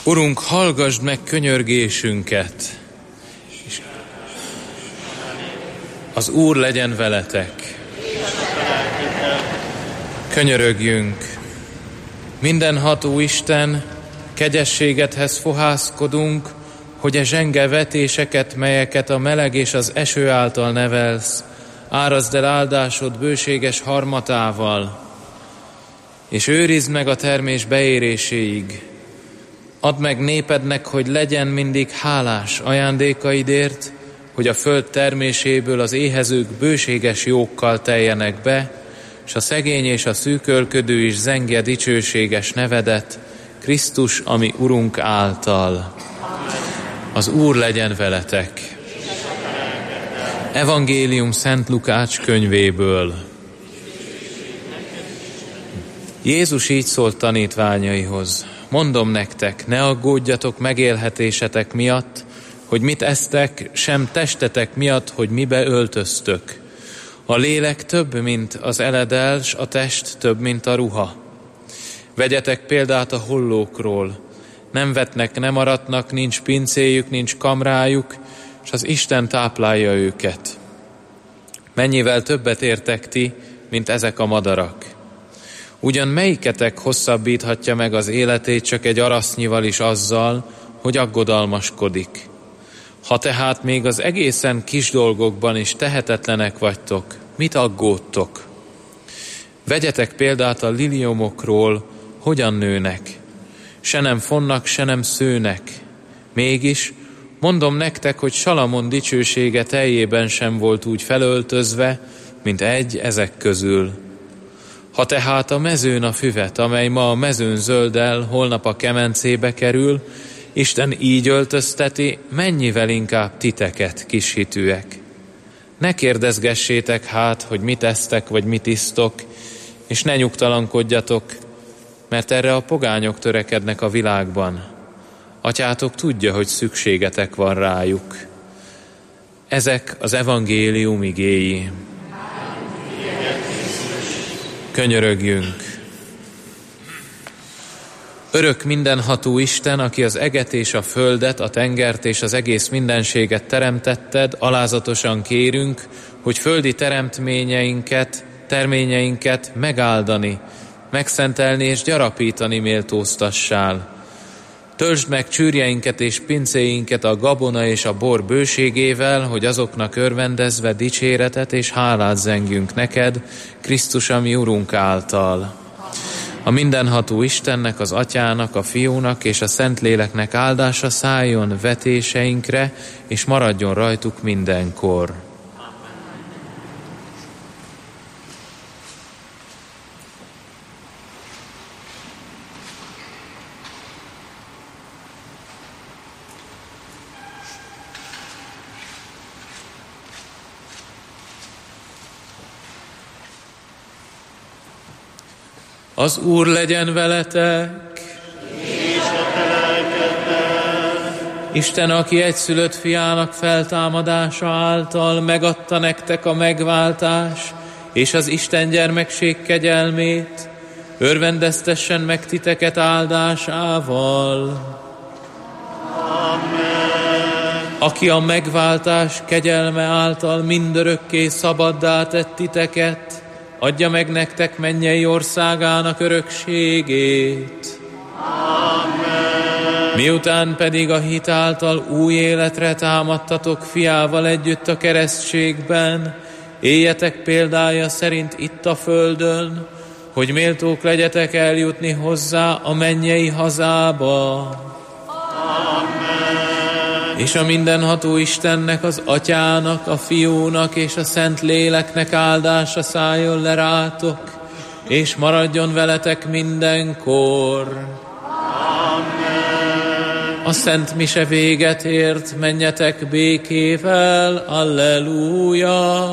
Urunk, hallgasd meg könyörgésünket, és az Úr legyen veletek. Könyörögjünk. Mindenható Isten, kegyességedhez fohászkodunk, hogy a zsenge vetéseket, melyeket a meleg és az eső által nevelsz, árazd el áldásod bőséges harmatával, és őrizd meg a termés beéréséig. Add meg népednek, hogy legyen mindig hálás ajándékaidért, hogy a föld terméséből az éhezők bőséges jókkal teljenek be, és a szegény és a szűkölködő is zengje dicsőséges nevedet, Krisztus, ami Urunk által. Az Úr legyen veletek. Evangélium Szent Lukács könyvéből. Jézus így szólt tanítványaihoz: mondom nektek, ne aggódjatok megélhetésetek miatt, hogy mit esztek, sem testetek miatt, hogy mibe öltöztök. A lélek több, mint az eledel, s a test több, mint a ruha. Vegyetek példát a hollókról. Nem vetnek, nem aratnak, nincs pincéjük, nincs kamrájuk, és az Isten táplálja őket. Mennyivel többet értek ti, mint ezek a madarak? Ugyan melyiketek hosszabbíthatja meg az életét csak egy arasznyival is azzal, hogy aggodalmaskodik? Ha tehát még az egészen kis dolgokban is tehetetlenek vagytok, mit aggódtok? Vegyetek példát a liliomokról, hogyan nőnek. Se nem fonnak, se nem szőnek. Mégis mondom nektek, hogy Salamon dicsősége teljében sem volt úgy felöltözve, mint egy ezek közül. Ha tehát a mezőn a füvet, amely ma a mezőn zöldel, holnap a kemencébe kerül, Isten így öltözteti, mennyivel inkább titeket, kishitűek. Ne kérdezgessétek hát, hogy mit esztek, vagy mit isztok, és ne nyugtalankodjatok, mert erre a pogányok törekednek a világban. Atyátok tudja, hogy szükségetek van rájuk. Ezek az evangélium igéi. Könyörögjünk. Örök mindenható Isten, aki az eget és a földet, a tengert és az egész mindenséget teremtetted, alázatosan kérünk, hogy földi terményeinket megáldani, megszentelni és gyarapítani méltóztassál. Töltsd meg csűrjeinket és pincéinket a gabona és a bor bőségével, hogy azoknak örvendezve dicséretet és hálát zengjünk neked, Krisztus, ami Urunk által. A mindenható Istennek, az Atyának, a Fiúnak és a Szentléleknek áldása szálljon vetéseinkre, és maradjon rajtuk mindenkor. Az Úr legyen veletek, és a te lelkeddel. Isten, aki egyszülött fiának feltámadása által megadta nektek a megváltás és az Isten gyermekség kegyelmét, örvendeztessen meg titeket áldásával. Amen. Aki a megváltás kegyelme által mindörökké szabaddá tett titeket, adja meg nektek mennyei országának örökségét. Amen. Miután pedig a hit által új életre támadtatok fiával együtt a keresztségben, éljetek példája szerint itt a földön, hogy méltók legyetek eljutni hozzá a mennyei hazába. Amen. És a mindenható Istennek, az Atyának, a Fiúnak és a Szentléleknek áldása szálljon le rátok, és maradjon veletek mindenkor. Amen. A szent mise véget ért, menjetek békével, alleluja,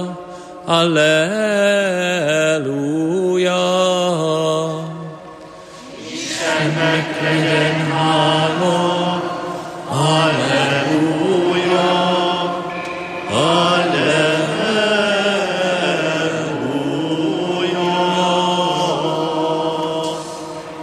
alleluja. Istennek legyen hála, alleluja, alleluja.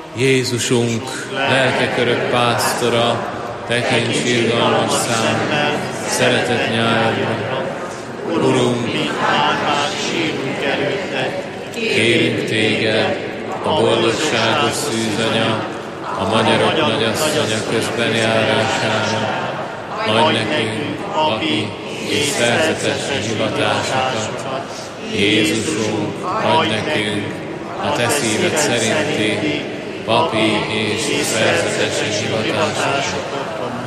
Jézusunk, lelkek örök pásztora, tekints irgalmas számunkra, szeretet nyájadra. Urunk, mi hálás sírunk előtted, kérünk téged, a boldogságos szűzanya, a magyarok nagyasszonya közben járására, adj nekünk papi és szerzetesi hivatásokat. Jézusunk, adj nekünk a te szíved szerinti papi és szerzetesi hivatásokat.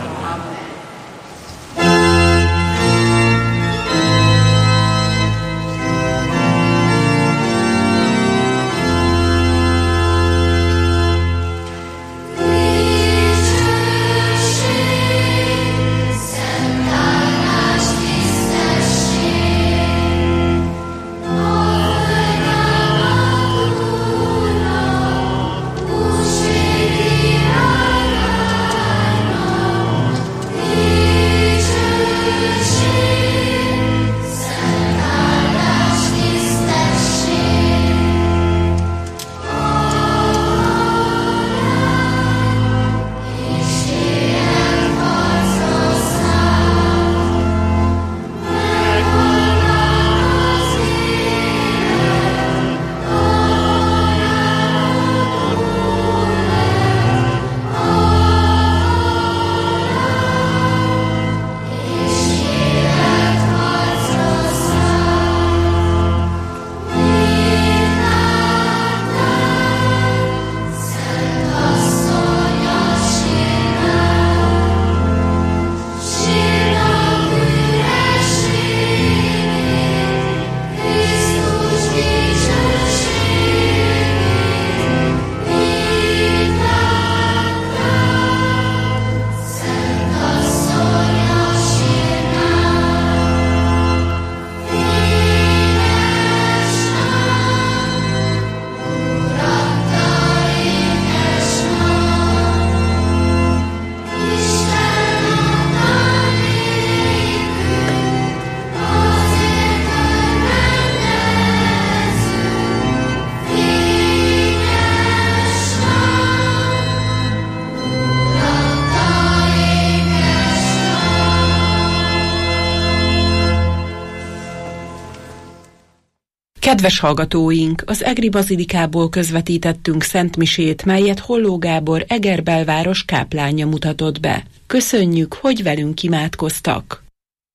Kedves hallgatóink, az Egri Bazilikából közvetítettünk szentmisét, melyet Holló Gábor Eger belváros káplánja mutatott be. Köszönjük, hogy velünk imádkoztak!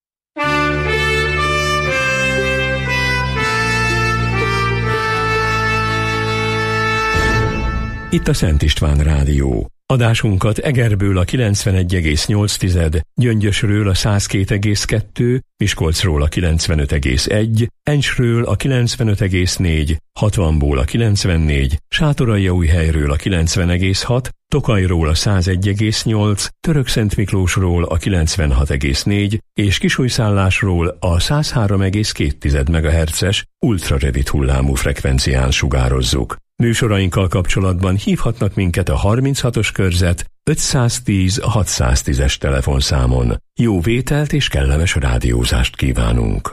Itt a Szent István Rádió. Adásunkat Egerből a 91,8, Gyöngyösről a 102,2, Miskolcról a 95,1, Encsről a 95,4, Hatvanból a 94, Sátoraljaújhelyről a 90,6, Tokajról a 101,8, Törökszentmiklósról a 96,4 és Kisújszállásról a 103,2 MHz-es ultrarövid hullámú frekvencián sugározzuk. Műsorainkkal kapcsolatban hívhatnak minket a 36-os körzet 510 610-es telefonszámon. Jó vételt és kellemes rádiózást kívánunk!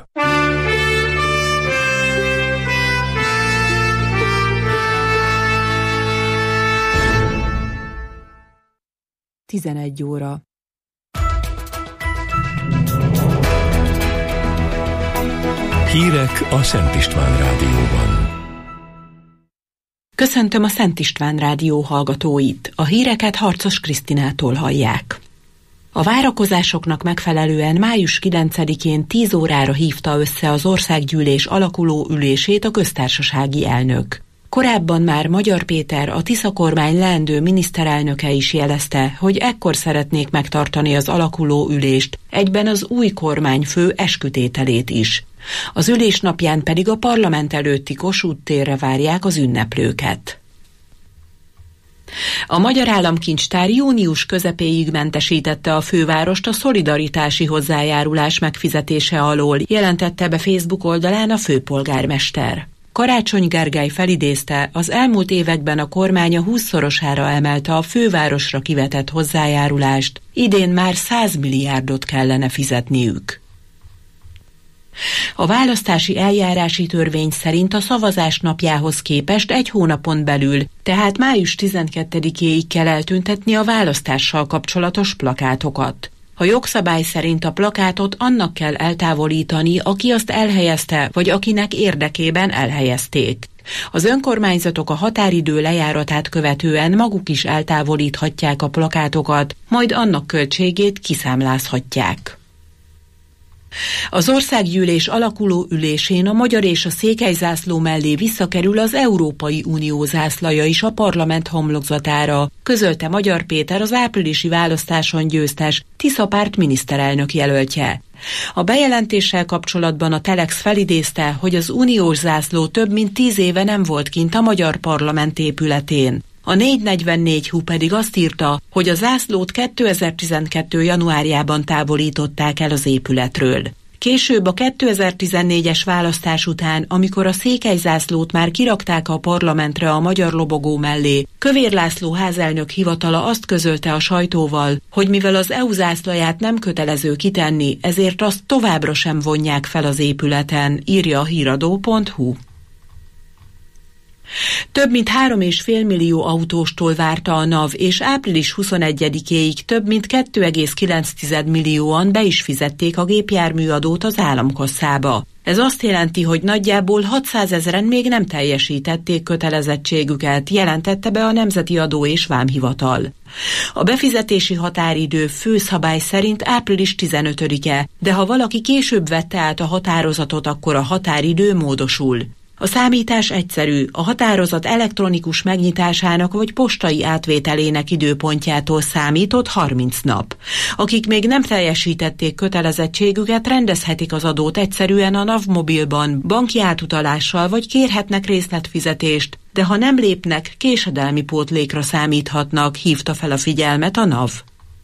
óra. Hírek a Szent István Rádióban. Köszöntöm a Szent István Rádió hallgatóit. A híreket Harcos Krisztinától hallják. A várakozásoknak megfelelően május 9-én 10 órára hívta össze az országgyűlés alakuló ülését a köztársasági elnök. Korábban már Magyar Péter, a Tisza kormány leendő miniszterelnöke is jelezte, hogy ekkor szeretnék megtartani az alakuló ülést, egyben az új kormányfő eskütételét is. Az ülés napján pedig a parlament előtti Kossuth térre várják az ünneplőket. A Magyar Államkincstár június közepéig mentesítette a fővárost a szolidaritási hozzájárulás megfizetése alól, jelentette be Facebook oldalán a főpolgármester. Karácsony Gergely felidézte, az elmúlt években a kormánya 20-szorosára emelte a fővárosra kivetett hozzájárulást, idén már 100 milliárdot kellene fizetniük. A választási eljárási törvény szerint a szavazás napjához képest 1 hónapon belül, tehát május 12-éig kell eltüntetni a választással kapcsolatos plakátokat. A jogszabály szerint a plakátot annak kell eltávolítani, aki azt elhelyezte, vagy akinek érdekében elhelyezték. Az önkormányzatok a határidő lejáratát követően maguk is eltávolíthatják a plakátokat, majd annak költségét kiszámlázhatják. Az országgyűlés alakuló ülésén a magyar és a székelyzászló mellé visszakerül az Európai Unió zászlaja is a parlament homlokzatára, közölte Magyar Péter, az áprilisi választáson győztes Tisza párt miniszterelnök jelöltje. A bejelentéssel kapcsolatban a Telex felidézte, hogy az uniós zászló több mint 10 éve nem volt kint a magyar parlament épületén. A 444 pedig azt írta, hogy a zászlót 2012. januárjában távolították el az épületről. Később a 2014-es választás után, amikor a székelyzászlót már kirakták a parlamentre a magyar lobogó mellé, Kövér László házelnök hivatala azt közölte a sajtóval, hogy mivel az EU zászlaját nem kötelező kitenni, ezért azt továbbra sem vonják fel az épületen, írja a híradó.hu. Több mint 3,5 millió autóstól várta a NAV, és április 21-éig több mint 2,9 millióan be is fizették a gépjárműadót az államkasszába. Ez azt jelenti, hogy nagyjából 600 000-en még nem teljesítették kötelezettségüket, jelentette be a Nemzeti Adó és Vámhivatal. A befizetési határidő főszabály szerint április 15-e, de ha valaki később vette át a határozatot, akkor a határidő módosul. A számítás egyszerű, a határozat elektronikus megnyitásának vagy postai átvételének időpontjától számított 30 nap. Akik még nem teljesítették kötelezettségüket, rendezhetik az adót egyszerűen a NAV mobilban, banki átutalással vagy kérhetnek részletfizetést, de ha nem lépnek, késedelmi pótlékra számíthatnak, hívta fel a figyelmet a NAV.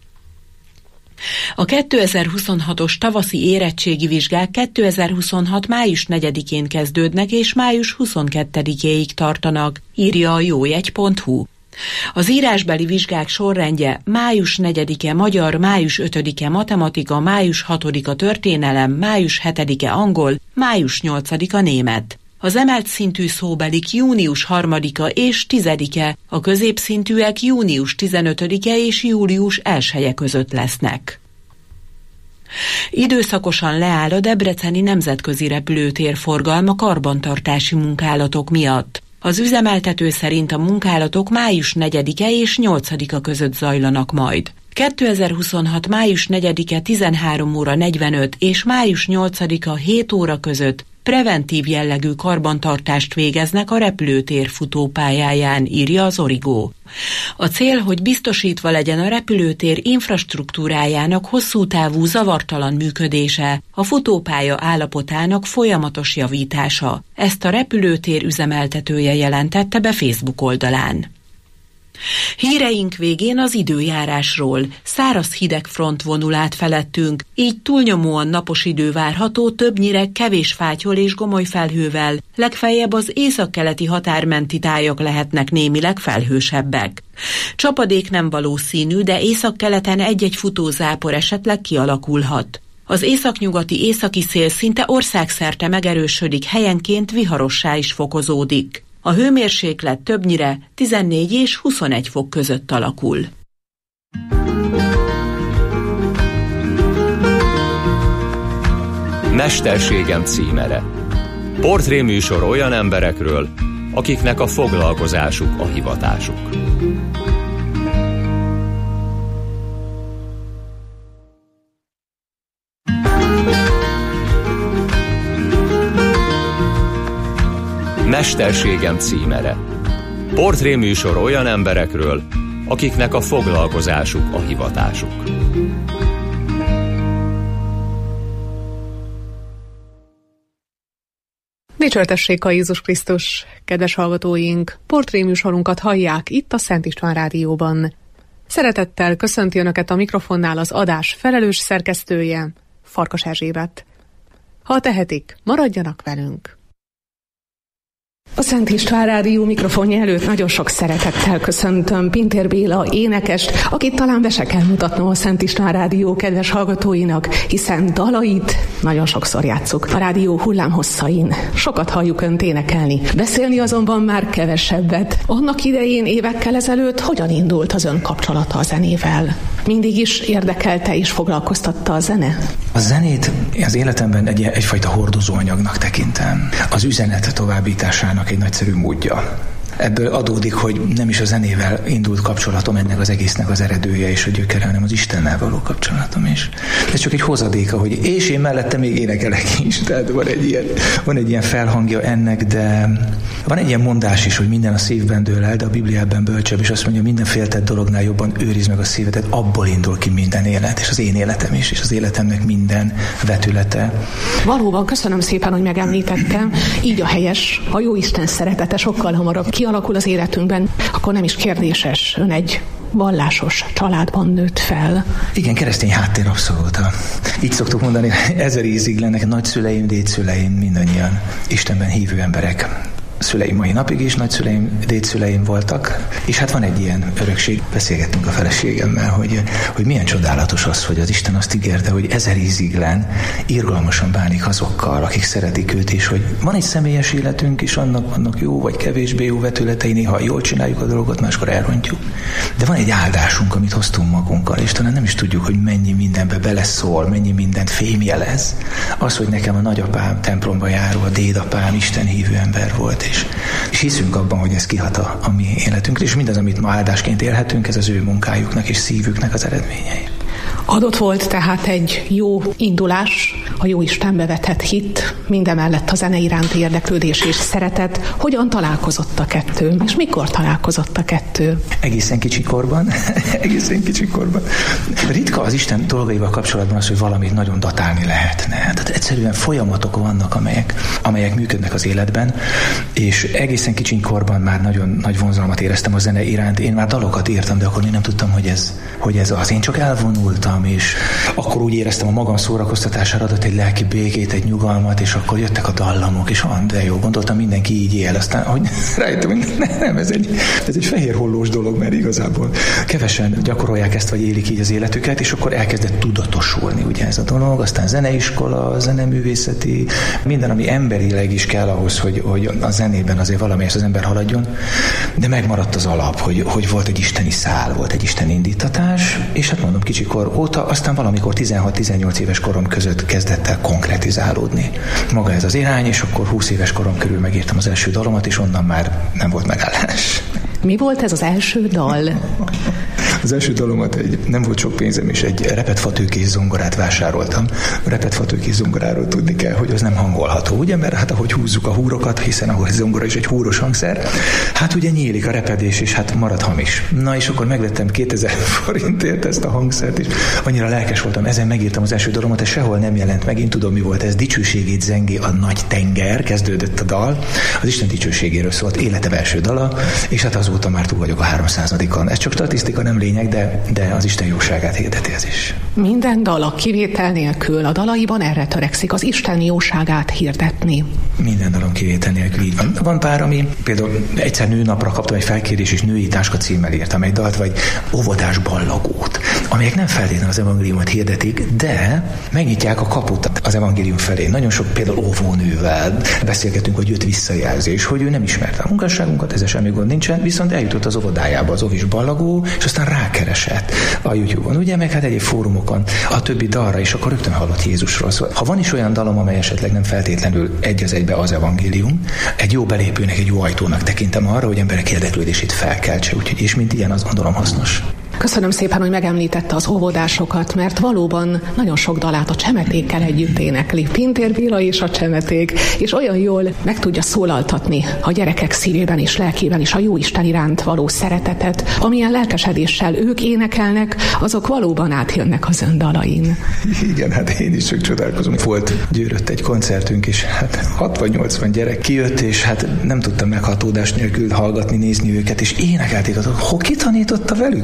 A 2026-os tavaszi érettségi vizsgák 2026. május 4-én kezdődnek és május 22-éig tartanak, írja a jójegy.hu. Az írásbeli vizsgák sorrendje május 4-e magyar, május 5-e matematika, május 6-a történelem, május 7-e angol, május 8-a német. Az emelt szintű szóbelik június 3-a és 10-e, a középszintűek június 15-e és július 1-e között lesznek. Időszakosan leáll a debreceni nemzetközi repülőtér forgalma karbantartási munkálatok miatt. Az üzemeltető szerint a munkálatok május 4-e és 8-a között zajlanak majd. 2026. május 4-e 13 óra 45 és május 8-a 7 óra között preventív jellegű karbantartást végeznek a repülőtér futópályáján, írja az Origo. A cél, hogy biztosítva legyen a repülőtér infrastruktúrájának hosszútávú zavartalan működése, a futópálya állapotának folyamatos javítása. Ezt a repülőtér üzemeltetője jelentette be Facebook oldalán. Híreink végén az időjárásról. Száraz hideg front vonul át felettünk, így túlnyomóan napos idő várható, többnyire kevés fáttyol és gomoly felhővel, legfeljebb az északkeleti határmenti tájak lehetnek némileg felhősebbek. Csapadék nem valószínű, de északkeleten egy-egy futózápor esetleg kialakulhat. Az északnyugati északi szél szinte országszerte megerősödik, helyenként viharossá is fokozódik. A hőmérséklet többnyire 14 és 21 fok között alakul. Mesterségem címere. Portréműsor olyan emberekről, akiknek a foglalkozásuk a hivatásuk. Mesterségem címere. Portréműsor olyan emberekről, akiknek a foglalkozásuk a hivatásuk. Dicsőtessék a Jézus Krisztus! Kedves hallgatóink, portréműsorunkat hallják itt a Szent István Rádióban. Szeretettel köszönti Önöket a mikrofonnál az adás felelős szerkesztője, Farkas Erzsébet. Ha tehetik, maradjanak velünk! A Szent István Rádió mikrofonja előtt nagyon sok szeretettel köszöntöm Pintér Béla énekest, akit talán be se kell mutatnom a Szent István Rádió kedves hallgatóinak, hiszen dalait nagyon sokszor játsszuk a rádió hullámhosszain. Sokat halljuk önt énekelni, beszélni azonban már kevesebbet. Annak idején, évekkel ezelőtt hogyan indult az ön kapcsolata a zenével? Mindig is érdekelte és foglalkoztatta a zene? A zenét az életemben egyfajta hordozóanyagnak tekintem. Az üzenet továbbításának egy nagyszerű módja. Ebből adódik, hogy nem is a zenével indult kapcsolatom ennek az egésznek az eredője és a gyökere, hanem az Istennel való kapcsolatom is. Ez csak egy hozadéka, hogy és én mellette még énekelek is, tehát van egy ilyen felhangja ennek, de van egy ilyen mondás is, hogy minden a szívben dől el, de a Bibliában bölcsebb, és azt mondja, minden féltett dolognál jobban őrizd meg a szívedet, abból indul ki minden élet, és az én életem is, és az életemnek minden vetülete. Valóban, köszönöm szépen, hogy megemlítettem. Így a helyes, a Jóisten szeretete sokkal hamarabb kialakul az életünkben, akkor nem is kérdéses, ön egy vallásos családban nőtt fel. Igen, keresztény háttér abszolút. Így szoktuk mondani, 1000 ízig lennek nagyszüleim, dédszüleim, mindannyian Istenben hívő emberek. Szüleim mai napig is nagyszüleim, dédszüleim voltak, és hát van egy ilyen örökség. Beszélgettünk a feleségemmel, hogy milyen csodálatos az, hogy az Isten azt ígérte, hogy 1000 íziglen irgalmasan bánik azokkal, akik szeretik őt, és hogy van egy személyes életünk is, annak vannak jó vagy kevésbé jó vetületei, néha jól csináljuk a dolgot, máskor elrontjuk. De van egy áldásunk, amit hoztunk magunkkal, és talán nem is tudjuk, hogy mennyi mindenbe beleszól, mennyi mindent fémjelez. Az, hogy nekem a nagyapám templomba járó, a dédapám Isten hívő ember volt, és hiszünk abban, hogy ez kihat a mi életünkre, és mindaz, amit ma áldásként élhetünk, ez az ő munkájuknak és szívüknek az eredményei. Adott volt tehát egy jó indulás, a jó Istenbe vetett hit, mindemellett a zene iránti érdeklődés és szeretet. Hogyan találkozott a kettő? És mikor találkozott a kettő? Egészen kicsi korban. Ritka az Isten dolgaival kapcsolatban az, hogy valamit nagyon datálni lehetne. Tehát egyszerűen folyamatok vannak, amelyek működnek az életben, és egészen kicsi korban már nagyon nagy vonzalmat éreztem a zene iránt. Én már dalokat írtam, de akkor én nem tudtam, hogy ez az. Én csak elvonultam, és akkor úgy éreztem, a magam szórakoztatására adott egy lelki békét, egy nyugalmat, és akkor jöttek a dallamok, és de jó, gondoltam, mindenki így él. Aztán, hogy rájöttem, hogy nem, ez egy fehér hollós dolog, mert igazából kevesen gyakorolják ezt, vagy élik így az életüket, és akkor elkezdett tudatosulni, ugye ez a dolog, aztán zeneiskola, zeneművészeti, minden, ami emberileg is kell ahhoz, hogy a zenében azért valamelyest az ember haladjon, de megmaradt az alap, hogy volt egy isteni szál, volt egy isteni indítatás, és hát mondom, kicsikor óta, aztán valamikor 16-18 éves korom között kezdett el konkretizálódni maga ez az irány, és akkor 20 éves korom körül megírtam az első dalomat, és onnan már nem volt megállás. Mi volt ez az első dal? Az első dalomat nem volt sok pénzem, és egy repetfatőkész zongorát vásároltam. A repetfatőkész zongoráról tudni kell, hogy az nem hangolható, ugye? Mert hát ahogy húzzuk a húrokat, hiszen ahol a zongora is egy húros hangszer, hát ugye nyílik a repedés, és hát marad hamis. Na és akkor megvettem 2000 forintért ezt a hangszert, és annyira lelkes voltam, ezen megírtam az első dalomat, ez sehol nem jelent meg, én tudom, mi volt ez, dicsőségét zengi a nagy tenger, kezdődött a dal, az Isten dicsőségéről szólt, életem első dala, és hát azóta már túl vagyok a 300-on. Ez csak statisztika, nem lényeg, de az Isten jóságát hirdeti ez is. Minden dal a kivétel nélkül a dalaiban erre törekszik, az Isten jóságát hirdetni. Minden dalom kivétel nélkül így van. Van pár, ami például egyszer nőnapra kaptam egy felkérés, és női táska címmel írtam egy dalt, vagy óvodás ballagót, amelyek nem feltétlenül az evangéliumot hirdetik, de megnyitják a kaput az evangélium felé. Nagyon sok például óvónővel beszélgetünk, hogy jött visszajelzés, hogy ő nem ismerte a munkásságunkat, ezzel semmi gond nincsen, viszont eljutott az óvodájába az óvis ballagó, és aztán rákeresett a YouTube-on, ugye, meg hát egyéb fórumokon a többi dalra, és akkor rögtön hallott Jézusról. Szóval, ha van is olyan dalom, amely esetleg nem feltétlenül egy az egybe az evangélium, egy jó belépőnek, egy jó ajtónak tekintem arra, hogy emberek érdeklődését felkeltse, úgyhogy és mint ilyen, azt gondolom hasznos. Köszönöm szépen, hogy megemlítette az óvodásokat, mert valóban nagyon sok dalát a Csemetékkel együtt énekli. Pintér Béla és a Csemeték, és olyan jól meg tudja szólaltatni a gyerekek szívében és lelkében is a Jóisten iránt való szeretetet, amilyen lelkesedéssel ők énekelnek, azok valóban átjönnek az ön dalain. Igen, hát én is csak csodálkozom. Volt Győrött egy koncertünk, és hát 60-80 gyerek kijött, és hát nem tudtam meghatódás nélkül hallgatni, nézni őket, és énekelték azok, ki tanította velük, vagy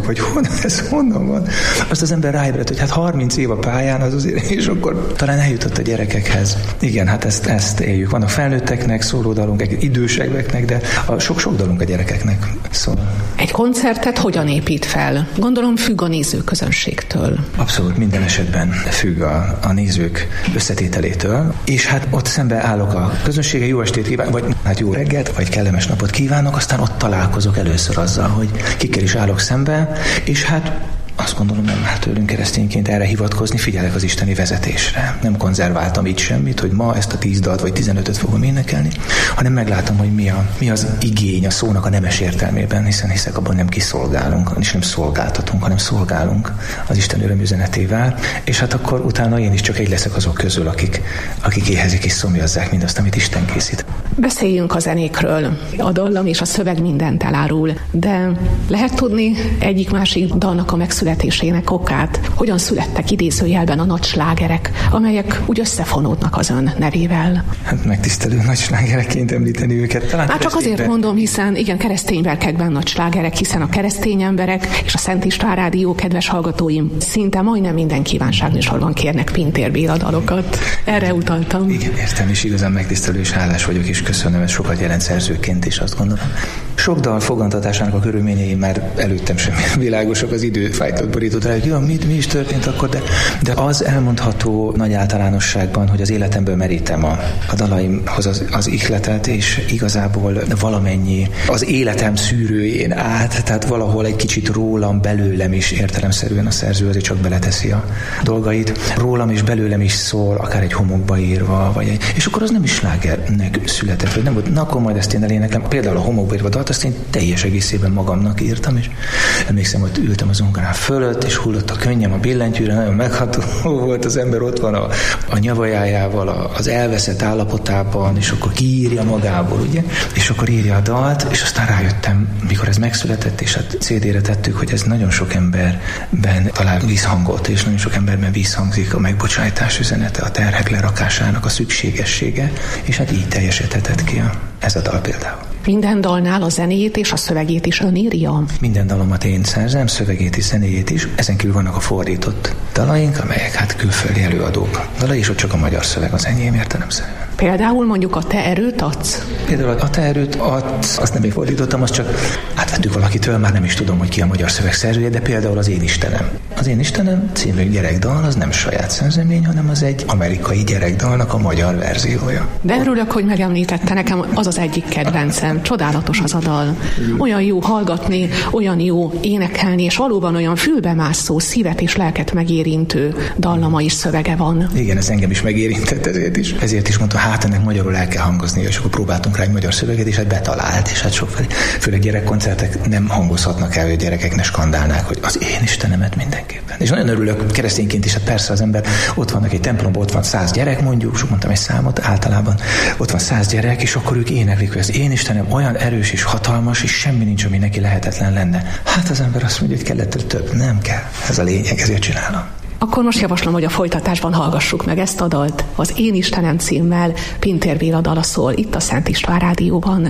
ez honnan van? Azt az ember ráébredt, hogy hát 30 év a pályán, az azért, és akkor talán eljutott a gyerekekhez. Igen, hát ezt éljük. Vannak felnőtteknek szóló dalunk, idősebbeknek, de sok-sok dalunk a gyerekeknek szól. Egy koncertet hogyan épít fel? Gondolom függ a nézőközönségtől. Abszolút minden esetben függ a nézők összetételétől, és hát ott szembe állok a közönsége, jó estét kívánok, vagy hát jó reggelt, vagy kellemes napot kívánok, aztán ott találkozok először azzal, hogy kikkel is állok szembe, és hát azt gondolom, nem áll tőlünk keresztényként erre hivatkozni, figyelek az isteni vezetésre. Nem konzerváltam így semmit, hogy ma ezt a 10 dalt vagy 15-öt fogom énekelni, hanem meglátom, hogy mi az igény a szónak a nemes értelmében, hiszen hiszek abban, nem kiszolgálunk, és nem szolgáltatunk, hanem szolgálunk az Isten örömüzenetével, és hát akkor utána én is csak egy leszek azok közül, akik éhezik és szomjazzák mindazt, amit Isten készít. Beszéljünk a zenékről. A dallam és a szöveg mindent elárul, de lehet tudni egyik-másik dalnak a megszületésének okát? Hogyan születtek idézőjelben a nagy slágerek, amelyek úgy összefonódnak az ön nevével? Hát megtisztelő nagy slágereként említeni őket. Talán csak azért mondom, hiszen igen, keresztény verkekben nagy slágerek, hiszen a keresztény emberek és a Szent István Rádió kedves hallgatóim szinte majdnem minden kívánságműsorban kérnek Pintér Béla dalokat. Erre utaltam. Igen, értem, és igazán megtisztelő és hálás vagyok, és köszönöm, ez sokat jelent szerzőként is, azt gondolom. Sok dal fogantatásának a körülményei már előttem sem világosak, az idő fájtott borított rá, hogy mi is történt akkor, de az elmondható nagy általánosságban, hogy az életemből merítem a dalaimhoz az ihletet, és igazából valamennyi az életem szűrőjén át, tehát valahol egy kicsit rólam, belőlem is értelemszerűen a szerző azért csak beleteszi a dolgait. Rólam és belőlem is szól, akár egy homokba írva, és akkor az nem is slágernek született, vagy nem volt, na akkor majd ezt én eléneklem. Például a homokba írva dalt, azt én teljes egészében magamnak írtam, és emlékszem, hogy ültem az zongorán fölött, és hullott a könnyem a billentyűre, nagyon megható volt, az ember ott van a nyavajájával, az elveszett állapotában, és akkor kiírja magából, ugye? És akkor írja a dalt, és aztán rájöttem, mikor ez megszületett, és hát CD-re tettük, hogy ez nagyon sok emberben talál vízhangot, és nagyon sok emberben vízhangzik a megbocsájtás üzenete, a terhek lerakásának a szükségessége, és hát így teljesíthetett ki ez a dal például. Minden dalnál a zenét és a szövegét is ön írja? Minden dalomat én szerzem, szövegét és zenéjét is. Ezen kívül vannak a fordított dalaink, amelyek hát külföldi előadók dalai, és ott csak a magyar szöveg az enyém értelemszerűen. Például mondjuk a Te erőt adsz? Például a Te erőt adsz, azt nem én fordítottam, azt csak átvettük valakitől, már nem is tudom, hogy ki a magyar szöveg szerzője, de például az Én Istenem. Az Én Istenem című gyerekdal az nem saját szerzemény, hanem az egy amerikai gyerekdalnak a magyar verziója. De örülök, hogy megemlítette, nekem az az egyik kedvencem. Csodálatos az a dal. Olyan jó hallgatni, olyan jó énekelni, és valóban olyan fülbemászó, szívet és lelket megérintő dallama és szövege van. Igen, ez engem is megérintett, ezért is mondtam, hát ennek magyarul el kell hangozni, és akkor próbáltunk rá egy magyar szöveget, és hát betalált, és hát sokfelé, főleg gyerekkoncertek nem hangozhatnak el, hogy a gyerekek ne skandálnák, hogy az Én Istenemet mindenképpen. És nagyon örülök, keresztényként is, hát persze az ember, ott vannak egy templomban, ott van 100 gyerek, mondjuk, sok mondtam egy számot, általában ott van 100 gyerek, és akkor ők éneklik, hogy az Én Istenem olyan erős és hatalmas, és semmi nincs, ami neki lehetetlen lenne. Hát az ember azt mondja, hogy kellett több. Nem kell. Ez a lényeg, ezért csinálom. Akkor most javaslom, hogy a folytatásban hallgassuk meg ezt a dalt. Az Én Istenem címmel Pintér Béla dala szól itt a Szent István Rádióban.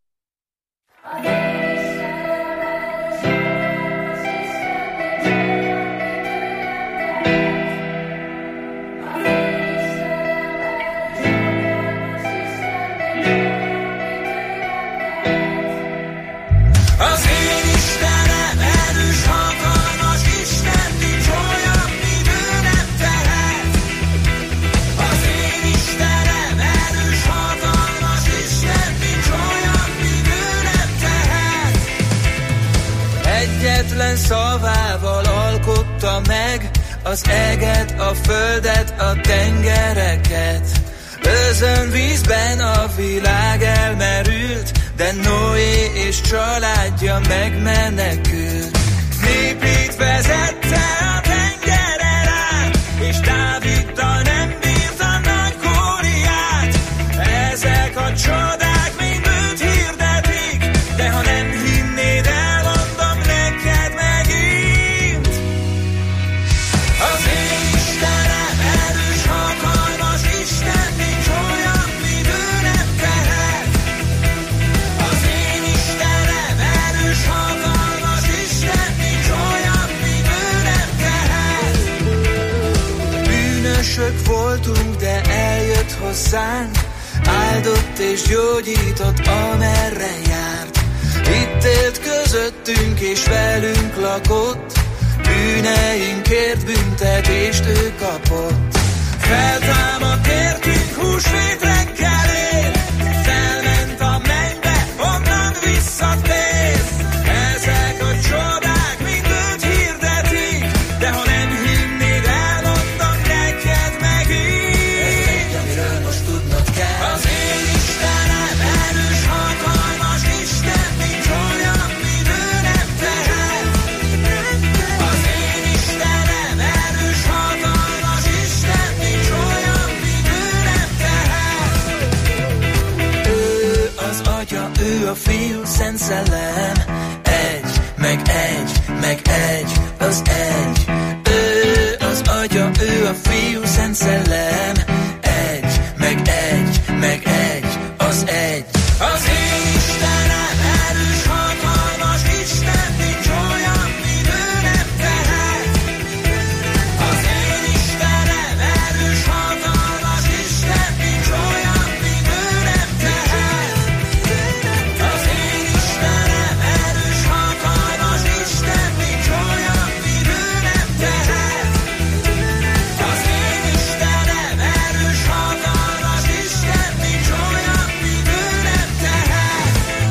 Szavával alkotta meg az eget, a földet, a tengereket. Özönvízben a világ elmerült, de Noé és családja megmenekült. Népét vezette a tengeren át, és Dáviddal nem bírt a nagy Góliát. Ezek a csodák még őt hirdetik, de ha nem hinnéd el, voltunk, de eljött hozzánk, áldott és gyógyított, amerre járt. Itt élt közöttünk és velünk lakott, bűneinkért büntetést ő kapott. Feltámadt értünk húsvét reggelén, felment a mennybe, onnan visszatér. Ezek a csodák mind őt hirdetik, de ha nem hinnéd, elmondom neked megint. Ez egy, amiről most tudnod kell. Az én Istenem erős, hatalmas Isten, nincs olyan, mint ő nem tehet. Az én Istenem erős, hatalmas Isten, nincs olyan, mint ő nem tehet. Ő az Atya, ő a Fiú, Szent Szellem, egy, meg egy, meg egy, az egy. Ő az Atya, ő a Fiú, Szent Szellem, egy, meg egy, meg egy, az egy. Az én Istenem erős, hatalmas Isten, nincs olyan, mint ő nem tehet. Az én Istenem erős, hatalmas Isten, nincs olyan, mint ő nem tehet. Az én Istenem erős, hatalmas Isten, nincs olyan, mint ő nem tehet. Az én Istenem erős, hatalmas Isten, nincs olyan, mint ő nem tehet.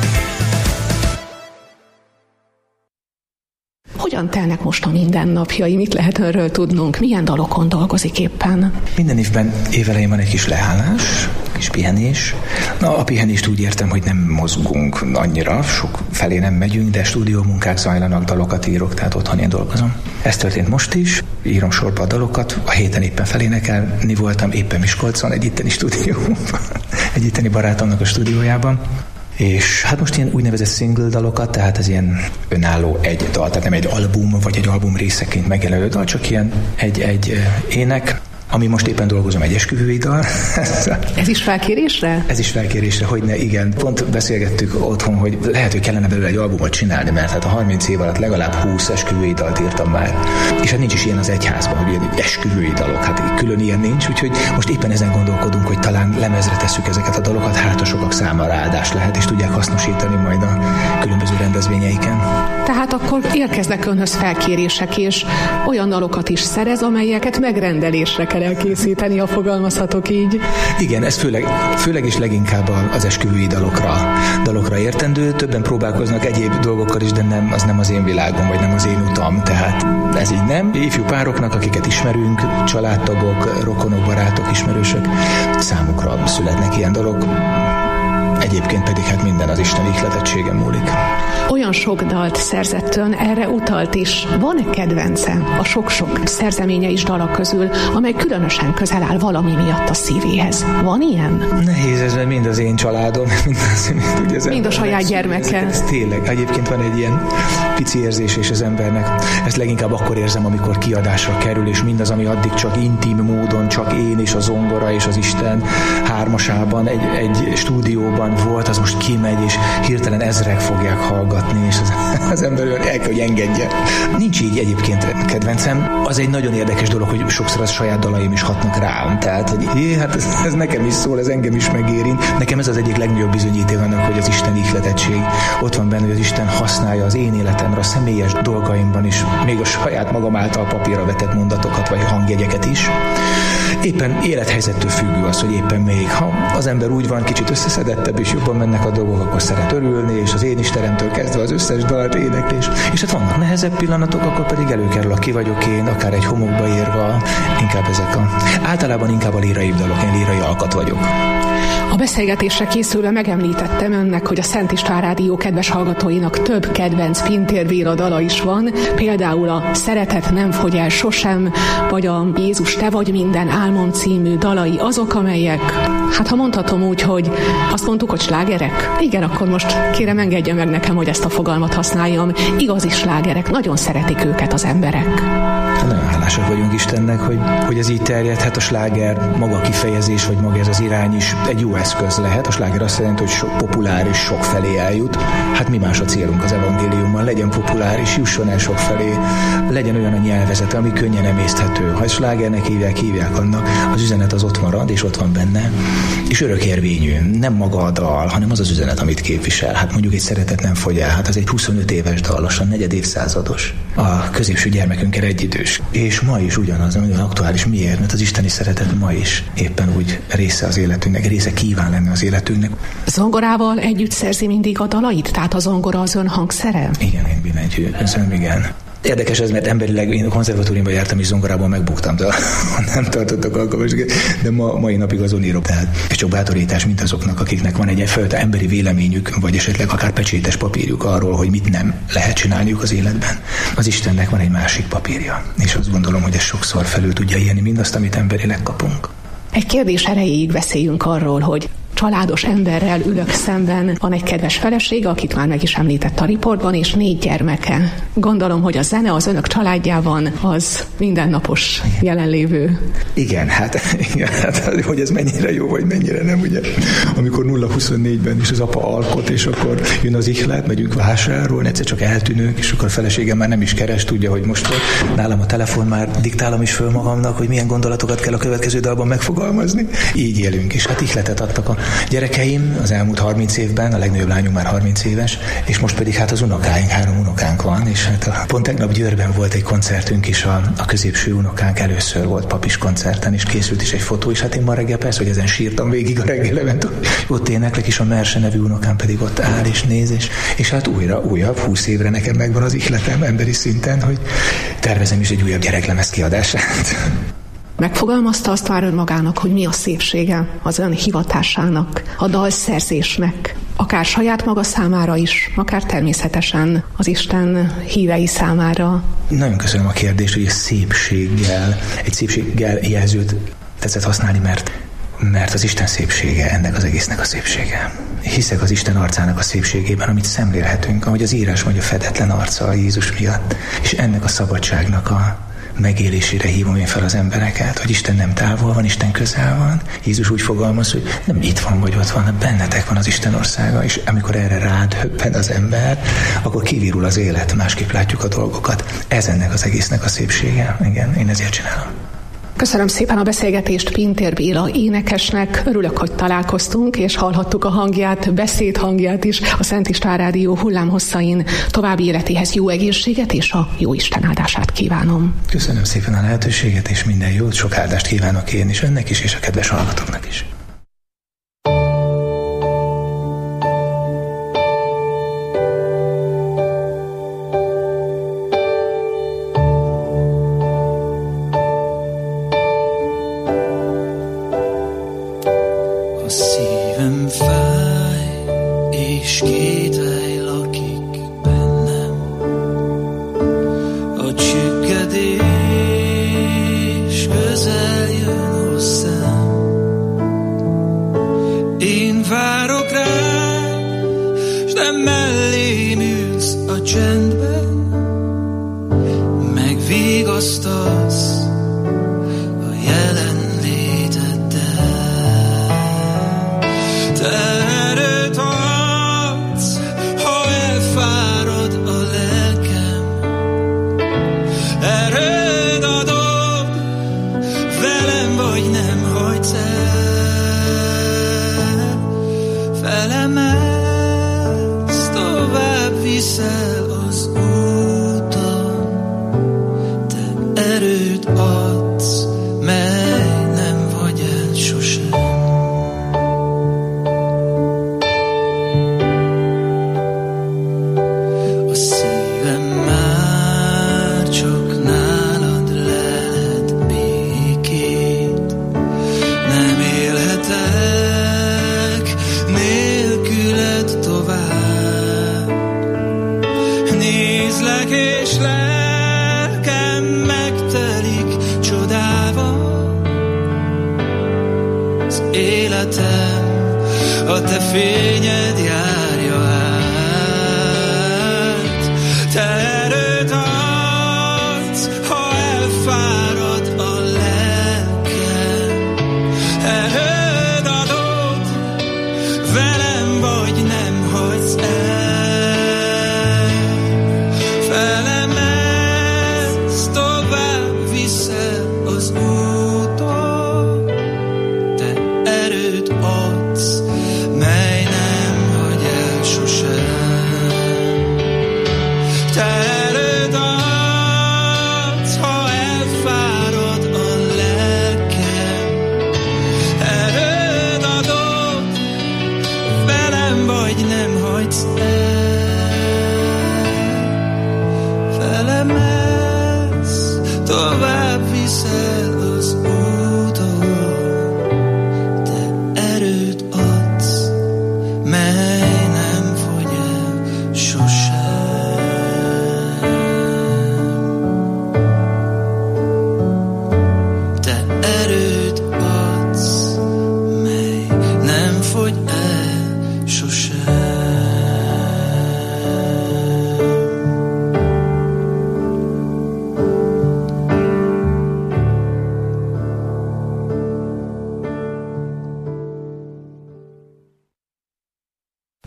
Hogyan telnek most a mindennapjai? Mit lehet önről tudnunk? Milyen dalokon dolgozik éppen? Minden évben évelején van egy kis leállás, kis pihenés. Na, a pihenést úgy értem, hogy nem mozgunk annyira, sok felé nem megyünk, de stúdiómunkák zajlanak, dalokat írok, tehát otthon én dolgozom. Ez történt most is, írom sorba a dalokat, a héten éppen felénekelni voltam, éppen Miskolcon, egy itteni stúdióban, egy itteni barátomnak a stúdiójában. És hát most ilyen úgynevezett single dalokat, tehát ez ilyen önálló egy dal, tehát nem egy album, vagy egy album részeként megjelenő dal, csak ilyen egy ének, ami most éppen dolgozom, egy esküvői dal. Ez is felkérésre? Ez is felkérésre, hogyne, igen. Pont beszélgettük otthon, hogy lehet, hogy kellene belőle egy albumot csinálni, mert hát a 30 év alatt legalább 20 esküvői dalt írtam már. És hát nincs is ilyen az egyházban, hogy ilyen esküvői dalok, hát külön ilyen nincs, úgyhogy most éppen ezen gondolkodunk, hogy talán lemezre tesszük ezeket a dalokat, hát a sokak számára áldás lehet, és tudják hasznosítani majd a különböző rendezvényeiken. Tehát akkor érkeznek önhöz felkérések, és olyan dalokat is szerez, amelyeket megrendelésre kell elkészíteni, ha fogalmazhatok így. Igen, ez főleg és leginkább az esküvői dalokra értendő. Többen próbálkoznak egyéb dolgokkal is, de az nem az én világom, vagy nem az én utam, tehát ez így nem. Ifjú pároknak, akiket ismerünk, családtagok, rokonok, barátok, ismerősök, számukra születnek ilyen dalok. Egyébként pedig hát minden az Isten ihletettsége múlik. Olyan sok dalt szerzett ön, erre utalt is. Van-e kedvence a sok-sok szerzeménye és dalak közül, amely különösen közel áll valami miatt a szívéhez? Van ilyen? Nehéz ez, mert mind az én családom, mind a saját gyermeke. Ez tényleg. Egyébként van egy ilyen pici érzés és az embernek. Ezt leginkább akkor érzem, amikor kiadásra kerül, és mindaz, ami addig csak intim módon, csak én és a zongora és az Isten hármasában egy stúdióban volt, az most kimegy, és hirtelen ezrek fogják hallgatni, és az ember el kell, hogy engedje. Nincs így egyébként kedvencem. Az egy nagyon érdekes dolog, hogy sokszor az saját dalaim is hatnak rám. Tehát, hogy hát ez nekem is szól, ez engem is megérint. Nekem ez az egyik legnagyobb bizonyíték annak, hogy az Isten ihletettség ott van benne, hogy az Isten használja az én életemre, a személyes dolgaimban is, még a saját magam által papírra vetett mondatokat, vagy hangjegyeket is. Éppen élethelyzettől függő az, hogy éppen még, ha az ember úgy van, kicsit összeszedettebb és jobban mennek a dolgok, akkor szeret örülni, és az én Istenemtől kezdve az összes dalt éneklés. És hát vannak nehezebb pillanatok, akkor pedig előkerül a Ki vagyok én, akár egy homokba írva, inkább általában inkább a líraibb dalok, én lírai alkat vagyok. A beszélgetésre készülve megemlítettem önnek, hogy a Szent István Rádió kedves hallgatóinak több kedvenc Pintér Béla dala is van, például a Szeretet nem fogy el sosem, vagy a Jézus te vagy minden álmom című dalai azok, amelyek, hát ha mondhatom úgy, hogy azt mondtuk, hogy slágerek? Igen, akkor most kérem engedje meg nekem, hogy ezt a fogalmat használjam. Igazi slágerek, nagyon szeretik őket az emberek. Nagyon hálásak vagyunk Istennek, hogy ez így terjedhet, a sláger maga kifejezés, vagy maga ez az irány is egy jó jó eszköz lehet. A sláger azt jelenti, hogy populáris, sok felé eljut. Hát mi más a célunk az evangéliumban? Legyen populáris, jusson el sok felé, legyen olyan a nyelvezete, ami könnyen emészthető. Ha ezt slágernek hívják annak, az üzenet az ott marad, és ott van benne, és örökérvényű. Nem maga a dal, hanem az az üzenet, amit képvisel. Hát mondjuk egy Szeretet nem fogy el, hát az egy 25 éves dal, lassan 4. évszázados. A középső gyermekünkkel egyidős. És ma is ugyanaz, nagyon aktuális. Miért? Mert az isteni szeretet ma is éppen úgy része az életünknek, része kíván lenni az életünknek. Zongorával együtt szerzi mindig a dalait? Tehát a zongora az ön hangszere? Igen, én billentyű. Köszönöm, igen. Érdekes ez, mert emberileg én a konzervatóriumban jártam, és zongorában megbuktam, de nem tartottak alkalmasokat, de mai napig azon írok. Tehát ez csak bátorítás mindazoknak, akiknek van egy egyfajta emberi véleményük, vagy esetleg akár pecsétes papírjuk arról, hogy mit nem lehet csinálniuk az életben. Az Istennek van egy másik papírja, és azt gondolom, hogy ez sokszor felül tudja írni mindazt, amit emberileg kapunk. Egy kérdés erejéig beszéljünk arról, hogy családos emberrel ülök szemben, van egy kedves felesége, akit már meg is említett a riportban, és 4 gyermeke. Gondolom, hogy a zene az önök családjában az mindennapos jelenlévő. Igen, hát hogy ez mennyire jó, vagy mennyire nem, ugye? Amikor 0-24-ben is az apa alkot, és akkor jön az ihlet, megyünk vásárolni, egyszer csak eltűnünk, és akkor a feleségem már nem is keres, tudja, hogy most nálam a telefon, már diktálom is föl magamnak, hogy milyen gondolatokat kell a következő dalban megfogalmazni. Így élünk, és hát ihletet adtak a gyerekeim az elmúlt 30 évben, a legnagyobb lányunk már 30 éves, és most pedig hát az unokáink, 3 unokánk van, és hát pont tegnap Győrben volt egy koncertünk is, a középső unokánk először volt papis koncerten, és készült is egy fotó, és hát én ma reggel persze, hogy ezen sírtam végig a reggelemet, ott éneklek, és a Merse nevű unokám pedig ott áll és néz, és hát újabb 20 évre nekem megvan az ihletem emberi szinten, hogy tervezem is egy újabb gyereklemez kiadását. Megfogalmazta azt már ön magának, hogy mi a szépsége az ön hivatásának, a dalszerzésnek, akár saját maga számára is, akár természetesen az Isten hívei számára? Nagyon köszönöm a kérdést, hogy egy szépséggel jelzőt tetszett használni, mert az Isten szépsége, ennek az egésznek a szépsége. Hiszek az Isten arcának a szépségében, amit szemlélhetünk, ahogy az írás mondja, fedetlen arca a Jézus miatt, és ennek a szabadságnak a megélésére hívom én fel az embereket, hogy Isten nem távol van, Isten közel van. Jézus úgy fogalmaz, hogy nem itt van, vagy ott van, bennetek van az Isten országa, és amikor erre rádöbben az ember, akkor kivirul az élet, másképp látjuk a dolgokat. Ez ennek az egésznek a szépsége. Igen, én ezért csinálom. Köszönöm szépen a beszélgetést Pintér Béla énekesnek. Örülök, hogy találkoztunk, és hallhattuk a hangját, beszédhangját is a Szent István Rádió hullámhosszain. További életéhez jó egészséget és a jó Isten áldását kívánom. Köszönöm szépen a lehetőséget, és minden jót, sok áldást kívánok én is, önnek is, és a kedves hallgatóknak is.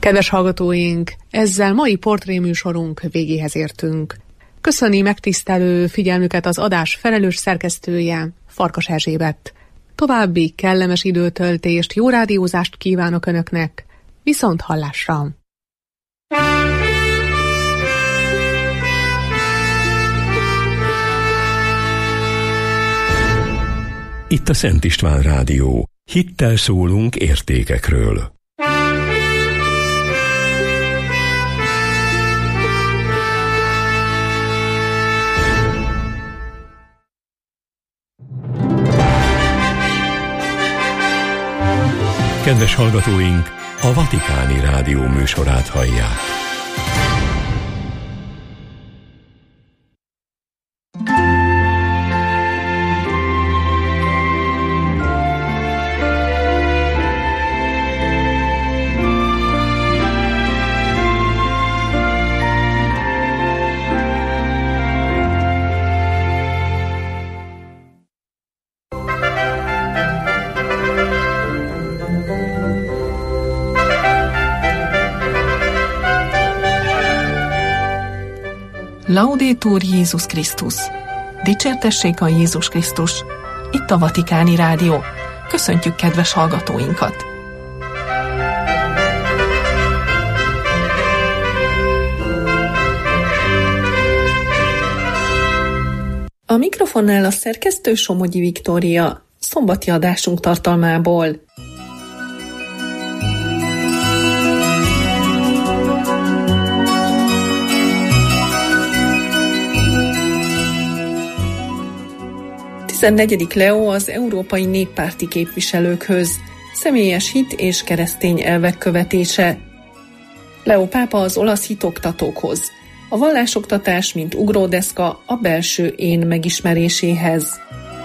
Kedves hallgatóink, ezzel mai portréműsorunk végéhez értünk. Köszöni megtisztelő figyelmüket az adás felelős szerkesztője, Farkas Erzsébet. További kellemes időtöltést, jó rádiózást kívánok Önöknek, viszont hallásra! Itt a Szent István Rádió. Hittel szólunk értékekről. Kedves hallgatóink, a Vatikáni Rádió műsorát hallják. Laudetur Jézus Krisztus! Dicsértessék a Jézus Krisztus! Itt a Vatikáni Rádió. Köszöntjük kedves hallgatóinkat! A mikrofonnál a szerkesztő Somogyi Viktória, szombati adásunk tartalmából. Negyedik Leó az európai néppárti képviselőkhöz, személyes hit és keresztény elvek követése. Leó pápa az olasz hitoktatókhoz, a vallásoktatás, mint ugródeszka a belső én megismeréséhez.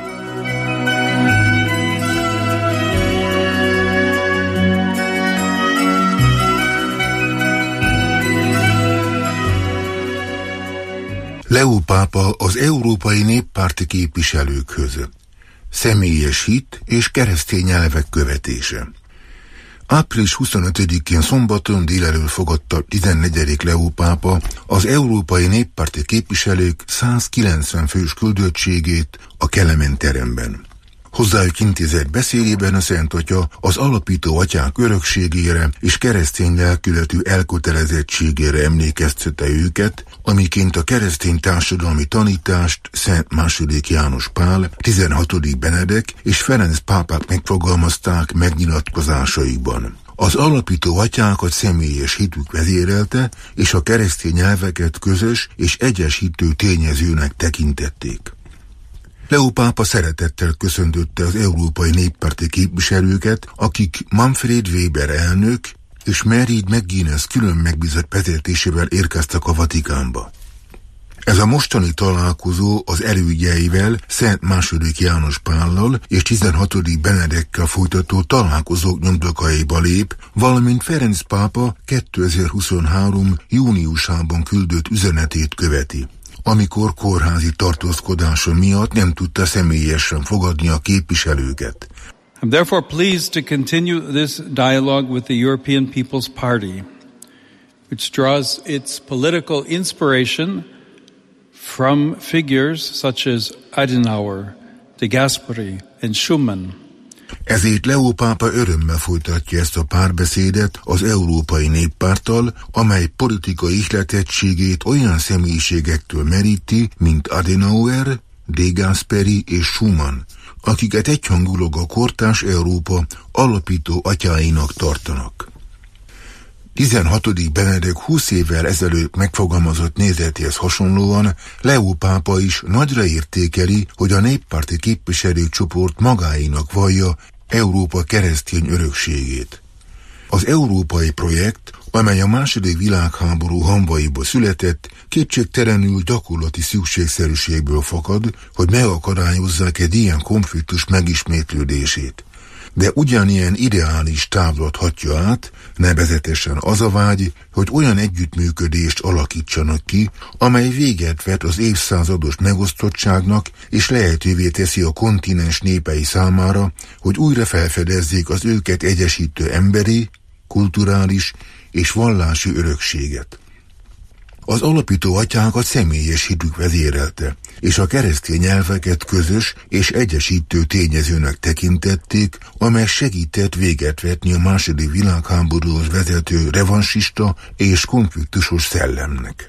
Leó pápa az európai néppárti képviselőkhöz. Személyes hit és keresztény elvek követése. Április 25-én szombaton délelőtt fogadta 14. Leó pápa az európai néppárti képviselők 190 fős küldöttségét a Kelemen teremben. Hozzájuk intézett beszédében a Szent Atya az alapító atyák örökségére és keresztény lelkületű elkötelezettségére emlékeztette őket, amiként a keresztény társadalmi tanítást Szent II. János Pál, 16. Benedek és Ferenc pápák megfogalmazták megnyilatkozásaikban. Az alapító atyákat személyes hitük vezérelte, és a keresztény elveket közös és egyesítő tényezőnek tekintették. Leó pápa szeretettel köszöntötte az európai néppárti képviselőket, akik Manfred Weber elnök és Mary McGuinness külön megbízott vezetésével érkeztek a Vatikánba. Ez a mostani találkozó az elődjeivel, Szent II. János Pállal és 16. Benedekkel folytató találkozók nyomdokaiba lép, valamint Ferenc pápa 2023. júniusában küldött üzenetét követi, amikor kórházi tartózkodása miatt nem tudta személyesen fogadni a képviselőket. I'm therefore pleased to continue this dialogue with the European People's Party, which draws its political inspiration from figures such as Adenauer, de Gasperi and Schumann. Ezért Leó pápa örömmel folytatja ezt a párbeszédet az Európai Néppárttal, amely politikai ihletettségét olyan személyiségektől meríti, mint Adenauer, de Gasperi és Schumann, akiket egyhangulag a kortárs Európa alapító atyáinak tartanak. 16. Benedek 20 évvel ezelőtt megfogalmazott nézetéhez hasonlóan Leó pápa is nagyra értékeli, hogy a néppárti képviselőcsoport magáinak vallja Európa keresztény örökségét. Az európai projekt, amely a II. Világháború hamvaiból született, kétségtelenül gyakorlati szükségszerűségből fakad, hogy megakadályozzák egy ilyen konfliktus megismétlődését. De ugyanilyen ideális távlat hatja át, nevezetesen az a vágy, hogy olyan együttműködést alakítsanak ki, amely véget vet az évszázados megosztottságnak, és lehetővé teszi a kontinens népei számára, hogy újra felfedezzék az őket egyesítő emberi, kulturális és vallási örökséget. Az alapító atyákat személyes hitük vezérelte, és a keresztény nyelveket közös és egyesítő tényezőnek tekintették, amely segített véget vetni a második világháborúhoz vezető revansista és konfliktusos szellemnek.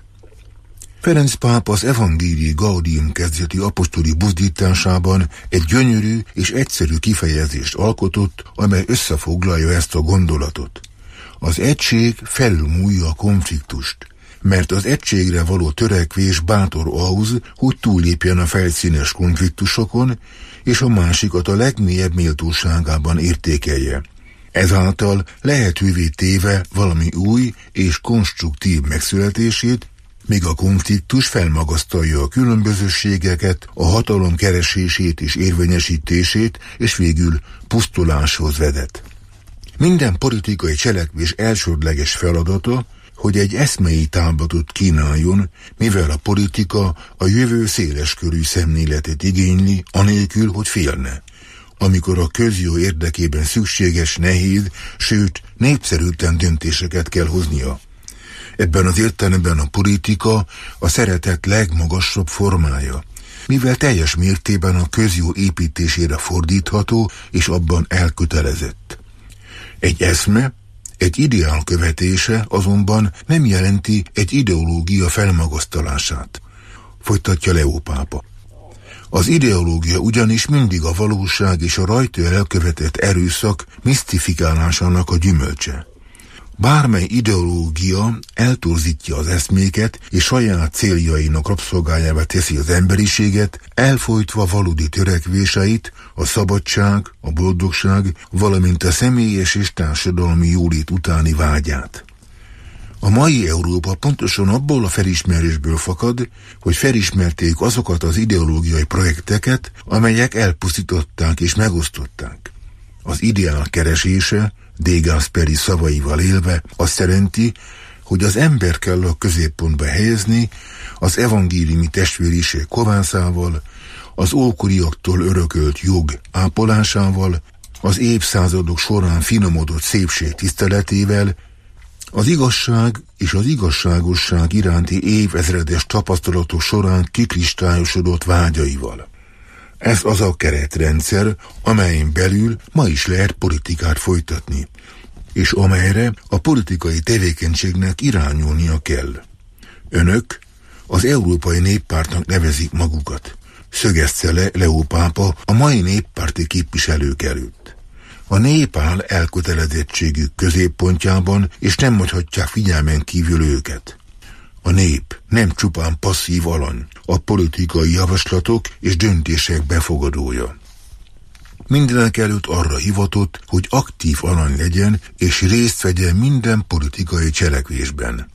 Ferenc pápa az Evangelii Gaudium kezdeti apostoli buzdításában egy gyönyörű és egyszerű kifejezést alkotott, amely összefoglalja ezt a gondolatot. Az egység felülmúlja a konfliktust, mert az egységre való törekvés bátor ahhoz, hogy túllépjen a felszínes konfliktusokon, és a másikat a legmélyebb méltóságában értékelje. Ezáltal lehetővé téve valami új és konstruktív megszületését, míg a konfliktus felmagasztalja a különbözőségeket, a hatalom keresését és érvényesítését, és végül pusztuláshoz vezet. Minden politikai cselekvés elsődleges feladata, hogy egy eszmei táblatot kínáljon, mivel a politika a jövő széleskörű szemléletet igényli, anélkül, hogy félne, amikor a közjó érdekében szükséges, nehéz, sőt, népszerűtlen döntéseket kell hoznia. Ebben az értelemben a politika a szeretet legmagasabb formája, mivel teljes mértében a közjó építésére fordítható és abban elkötelezett. Egy eszme, egy ideál követése azonban nem jelenti egy ideológia felmagasztalását, folytatja Leó pápa. Az ideológia ugyanis mindig a valóság és a rajta elkövetett erőszak misztifikálásának a gyümölcse. Bármely ideológia eltorzítja az eszméket és saját céljainak rabszolgájává teszi az emberiséget, elfojtva valódi törekvéseit, a szabadság, a boldogság, valamint a személyes és társadalmi jólét utáni vágyát. A mai Európa pontosan abból a felismerésből fakad, hogy felismerték azokat az ideológiai projekteket, amelyek elpusztították és megosztották. Az ideál keresése, De Gasperi szavaival élve, azt jelenti, hogy az ember kell a középpontba helyezni, az evangéliumi testvériség kovászával, az ókoriaktól örökölt jog ápolásával, az évszázadok során finomodott szépség tiszteletével, az igazság és az igazságosság iránti évezredes tapasztalatok során kikristályosodott vágyaival. Ez az a keretrendszer, amelyen belül ma is lehet politikát folytatni, és amelyre a politikai tevékenységnek irányulnia kell. Önök az Európai Néppártnak nevezik magukat, szögezte le Leó pápa a mai néppárti képviselők előtt. A nép áll elkötelezettségük középpontjában, és nem hagyhatják figyelmen kívül őket. A nép nem csupán passzív alany, a politikai javaslatok és döntések befogadója. Mindenek előtt arra hivatott, hogy aktív alany legyen és részt vegyen minden politikai cselekvésben.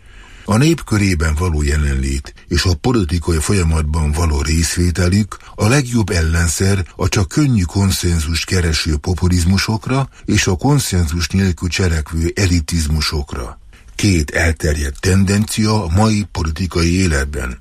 A nép körében való jelenlét és a politikai folyamatban való részvételük a legjobb ellenszer a csak könnyű konszenzust kereső populizmusokra és a konszenzus nélkül cselekvő elitizmusokra. Két elterjedt tendencia a mai politikai életben.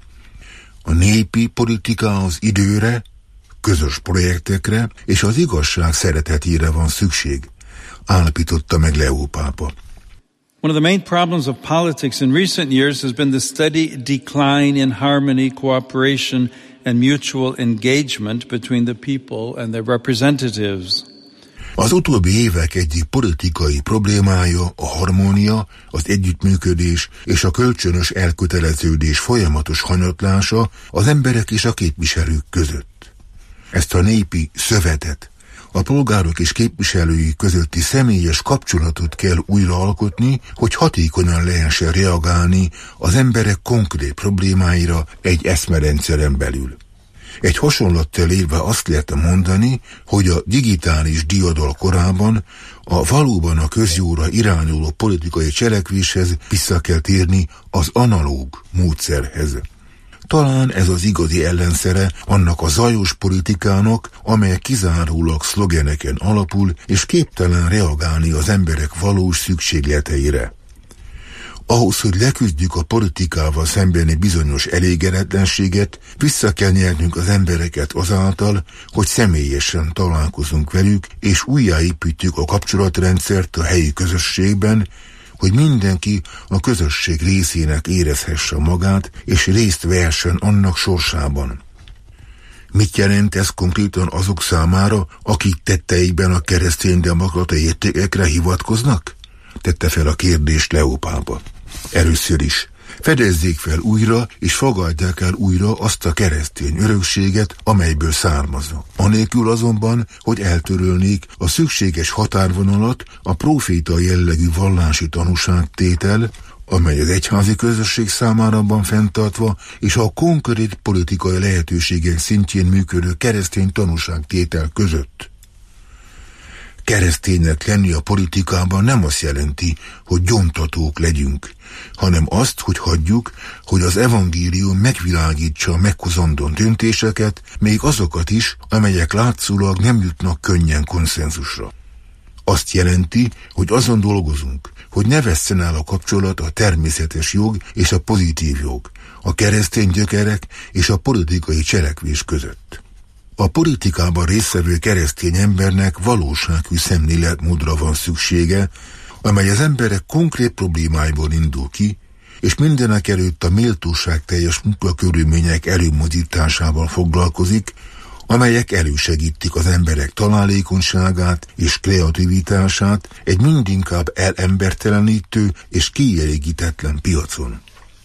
A népi politikához időre, közös projektekre és az igazság szeretetére van szükség, állapította meg Leó pápa. One of the main problems of politics in recent years has been the steady decline in harmony, cooperation and mutual engagement between the people and their representatives. Az utóbbi évek egyik politikai problémája a harmónia, az együttműködés és a kölcsönös elköteleződés folyamatos hanyatlása az emberek és a képviselők között. Ezt a népi szövetet, a polgárok és képviselői közötti személyes kapcsolatot kell újraalkotni, hogy hatékonyan lehessen reagálni az emberek konkrét problémáira egy eszmerendszeren belül. Egy hasonlattal élve azt lehet mondani, hogy a digitális diadal korában a valóban a közjóra irányuló politikai cselekvéshez vissza kell térni az analóg módszerhez. Talán ez az igazi ellenszere annak a zajos politikának, amely kizárólag szlogeneken alapul, és képtelen reagálni az emberek valós szükségleteire. Ahhoz, hogy leküzdjük a politikával szembeni bizonyos elégedetlenséget, vissza kell nyernünk az embereket azáltal, hogy személyesen találkozunk velük, és újjáépítjük a kapcsolatrendszert a helyi közösségben, hogy mindenki a közösség részének érezhesse magát, és részt vehessen annak sorsában. Mit jelent ez konkrétan azok számára, akik tetteikben a kereszténydemokrata értékekre hivatkoznak? Tette fel a kérdést Leó pápa. Először is. Fedezzék fel újra, és fogadják el újra azt a keresztény örökséget, amelyből származnak. Anélkül azonban, hogy eltörölnék a szükséges határvonalat a próféta jellegű vallási tanúságtétel, amely az egyházi közösség számára van fenntartva, és a konkrét politikai lehetőségek szintjén működő keresztény tanúságtétel között. Kereszténynek lenni a politikában nem azt jelenti, hogy gyomtatók legyünk, hanem azt, hogy hagyjuk, hogy az evangélium megvilágítsa a meghozandó döntéseket, még azokat is, amelyek látszólag nem jutnak könnyen konszenzusra. Azt jelenti, hogy azon dolgozunk, hogy ne vesszen el a kapcsolat a természetes jog és a pozitív jog, a keresztény gyökerek és a politikai cselekvés között. A politikában résztvevő keresztény embernek valósághű szemléletmódra van szüksége, amely az emberek konkrét problémáiból indul ki, és mindenekelőtt a méltóságteljes munkakörülmények előmozdításával foglalkozik, amelyek elősegítik az emberek találékonyságát és kreativitását egy mindinkább elembertelenítő és kielégítetlen piacon.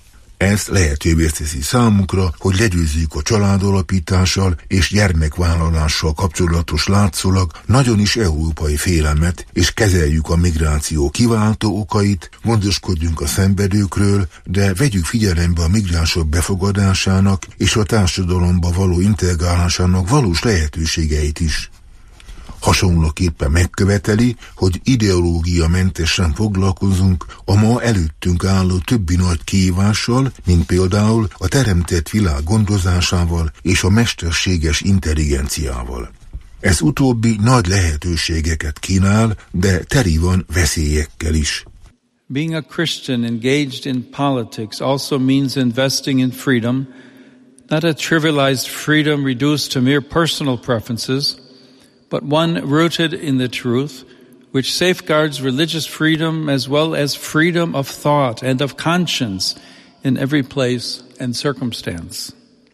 Ez lehetővé teszi számunkra, hogy legyőzzük a családalapítással és gyermekvállalással kapcsolatos látszólag nagyon is európai félelmet, és kezeljük a migráció kiváltó okait, gondoskodjunk a szenvedőkről, de vegyük figyelembe a migránsok befogadásának és a társadalomba való integrálásának valós lehetőségeit is. Hasonlóképpen megköveteli, hogy ideológiamentesen foglalkozunk a ma előttünk álló többi nagy kihívással, mint például a teremtett világ gondozásával és a mesterséges intelligenciával. Ez utóbbi nagy lehetőségeket kínál, de teli van veszélyekkel is. Being a Christian engaged in politics also means investing in freedom, not a trivialized freedom reduced to mere personal preferences, but one rooted in the truth, which safeguards religious freedom as well as freedom of thought and of conscience in every place and circumstance.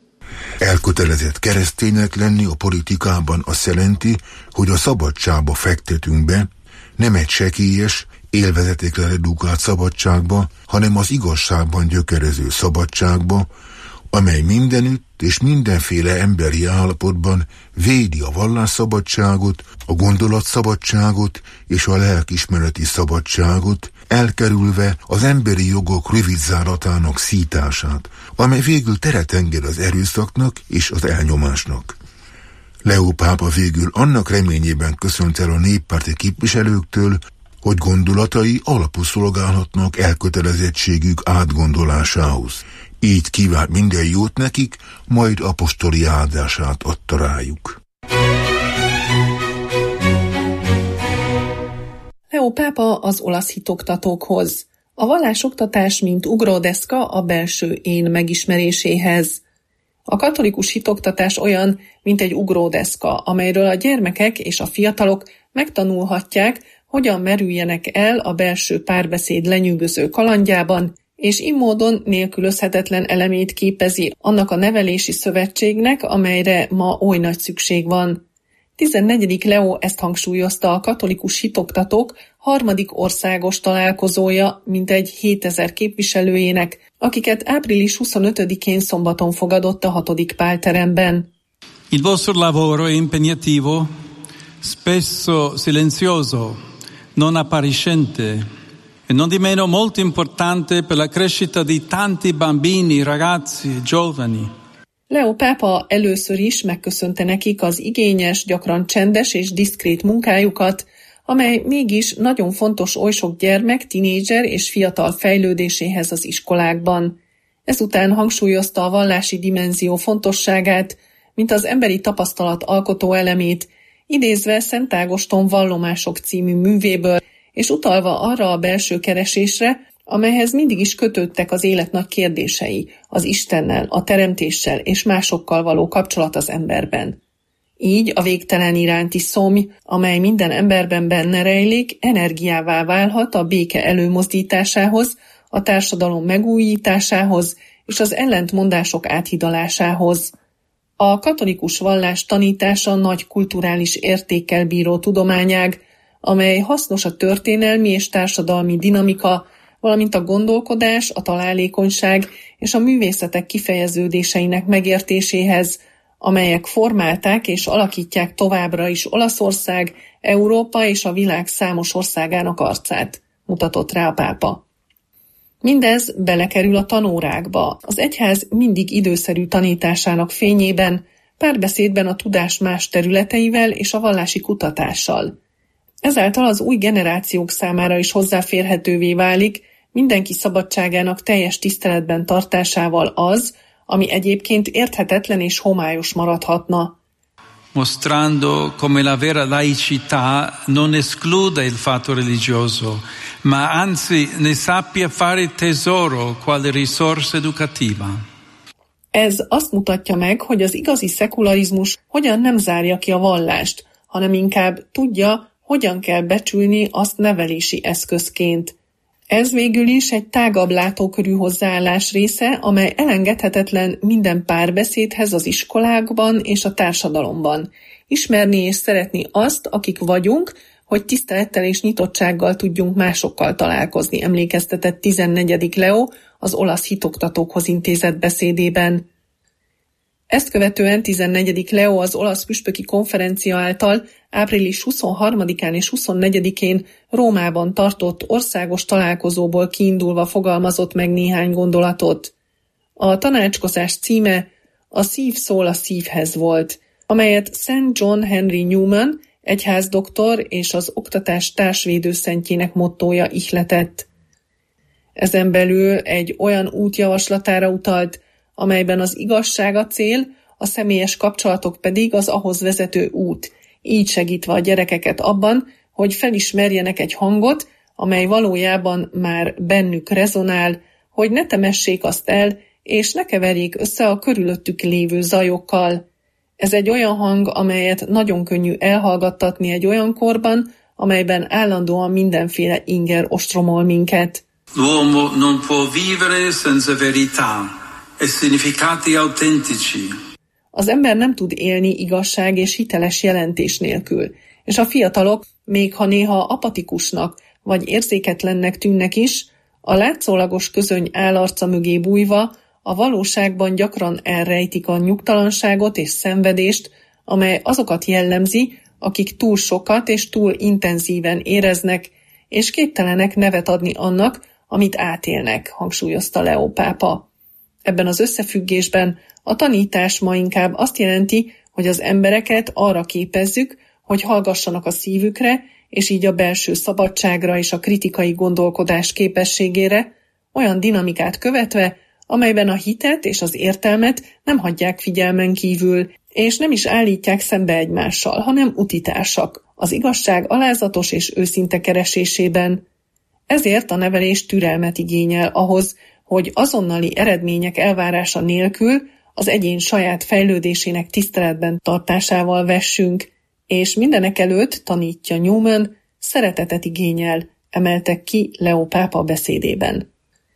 Elkötelezett kereszténynek lenni a politikában azt jelenti, hogy a szabadságba fektetünk be, nem egy sekélyes, élvezetekre redukált szabadságba, hanem az igazságban gyökerező szabadságba, amely mindenütt és mindenféle emberi állapotban védi a vallásszabadságot, a gondolatszabadságot és a lelkiismereti szabadságot, elkerülve az emberi jogok rövidzáratának szítását, amely végül teret enged az erőszaknak és az elnyomásnak. Leó pápa végül annak reményében köszönt el a néppárti képviselőktől, hogy gondolatai alapul szolgálhatnak elkötelezettségük átgondolásához. Így kívánt minden jót nekik, majd apostoli áldását adta rájuk. Leó pápa az olasz hitoktatókhoz. A vallásoktatás, mint ugródeszka a belső én megismeréséhez. A katolikus hitoktatás olyan, mint egy ugródeszka, amelyről a gyermekek és a fiatalok megtanulhatják, hogyan merüljenek el a belső párbeszéd lenyűgöző kalandjában, és immódon nélkülözhetetlen elemét képezi annak a nevelési szövetségnek, amelyre ma oly nagy szükség van. 14. Leó ezt hangsúlyozta a katolikus hitoktatók 3. országos találkozója mintegy 7000 képviselőjének, akiket április 25-én szombaton fogadott a 6. Pál teremben. Il vostro lavoro è impegnativo, spesso silenzioso, non appariscente, e non di meno molto importante per la crescita di tanti bambini, ragazzi e giovani. Leó pápa először is megköszönte nekik az igényes, gyakran csendes és diszkrét munkájukat, amely mégis nagyon fontos oly sok gyermek, tinédzser és fiatal fejlődéséhez az iskolákban. Ezután hangsúlyozta a vallási dimenzió fontosságát, mint az emberi tapasztalat alkotó elemét, idézve Szent Ágoston Vallomások című művéből, és utalva arra a belső keresésre, amelyhez mindig is kötődtek az élet nagy kérdései, az Istennel, a teremtéssel és másokkal való kapcsolat az emberben. Így a végtelen iránti szomj, amely minden emberben benne rejlik, energiává válhat a béke előmozdításához, a társadalom megújításához és az ellentmondások áthidalásához. A katolikus vallás tanítása nagy kulturális értékkel bíró tudományág, amely hasznos a történelmi és társadalmi dinamika, valamint a gondolkodás, a találékonyság és a művészetek kifejeződéseinek megértéséhez, amelyek formálták és alakítják továbbra is Olaszország, Európa és a világ számos országának arcát, mutatott rá a pápa. Mindez belekerül a tanórákba, az egyház mindig időszerű tanításának fényében, párbeszédben a tudás más területeivel és a vallási kutatással. Ezáltal az új generációk számára is hozzáférhetővé válik mindenki szabadságának teljes tiszteletben tartásával az, ami egyébként érthetetlen és homályos maradhatna. Mostrando come la vera laicità non escluda il fatto religioso, ma anzi ne sappia fare tesoro quale risorsa educativa. Ez azt mutatja meg, hogy az igazi szekularizmus hogyan nem zárja ki a vallást, hanem inkább tudja, hogyan kell becsülni azt nevelési eszközként. Ez végül is egy tágabb látókörű hozzáállás része, amely elengedhetetlen minden párbeszédhez az iskolákban és a társadalomban. Ismerni és szeretni azt, akik vagyunk, hogy tisztelettel és nyitottsággal tudjunk másokkal találkozni, emlékeztetett 14. Leo az olasz hitoktatókhoz intézett beszédében. Ezt követően 14. Leo az olasz püspöki konferencia által április 23-án és 24-én Rómában tartott országos találkozóból kiindulva fogalmazott meg néhány gondolatot. A tanácskozás címe A szív szól a szívhez volt, amelyet Szent John Henry Newman, egyházdoktor és az oktatás társvédőszentjének mottója ihletett. Ezen belül egy olyan útjavaslatára utalt, amelyben az igazság a cél, a személyes kapcsolatok pedig az ahhoz vezető út, így segítve a gyerekeket abban, hogy felismerjenek egy hangot, amely valójában már bennük rezonál, hogy ne temessék azt el, és ne keverjék össze a körülöttük lévő zajokkal. Ez egy olyan hang, amelyet nagyon könnyű elhallgattatni egy olyan korban, amelyben állandóan mindenféle inger ostromol minket. L'uomo non può vivere senza verità e significati autentici. Az ember nem tud élni igazság és hiteles jelentés nélkül, és a fiatalok, még ha néha apatikusnak vagy érzéketlennek tűnnek is, a látszólagos közöny állarca mögé bújva a valóságban gyakran elrejtik a nyugtalanságot és szenvedést, amely azokat jellemzi, akik túl sokat és túl intenzíven éreznek, és képtelenek nevet adni annak, amit átélnek, hangsúlyozta Leo pápa. Ebben az összefüggésben a tanítás ma inkább azt jelenti, hogy az embereket arra képezzük, hogy hallgassanak a szívükre, és így a belső szabadságra és a kritikai gondolkodás képességére, olyan dinamikát követve, amelyben a hitet és az értelmet nem hagyják figyelmen kívül, és nem is állítják szembe egymással, hanem utitársak, az igazság alázatos és őszinte keresésében. Ezért a nevelés türelmet igényel ahhoz, hogy azonnali eredmények elvárása nélkül az egyén saját fejlődésének tiszteletben tartásával vessünk, és mindenekelőtt, tanítja Newman, szeretetet igényel, emeltek ki Leo pápa beszédében.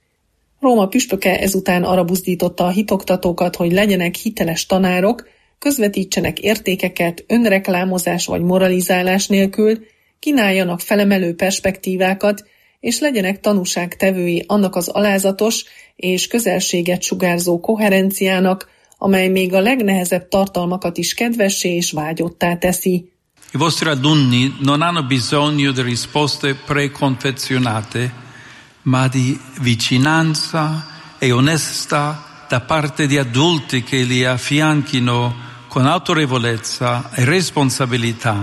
Róma püspöke ezután arra buzdította a hitoktatókat, hogy legyenek hiteles tanárok, közvetítsenek értékeket önreklámozás vagy moralizálás nélkül, kínáljanak felemelő perspektívákat, és legyenek tanúságtevői annak az alázatos és közelséget sugárzó koherenciának, amely még a legnehezebb tartalmakat is kedvessé és vágyottá teszi. I vostri alunni non hanno bisogno di risposte preconfezionate, ma di vicinanza e onestà da parte di adulti che li affianchino con autorevolezza e responsabilità.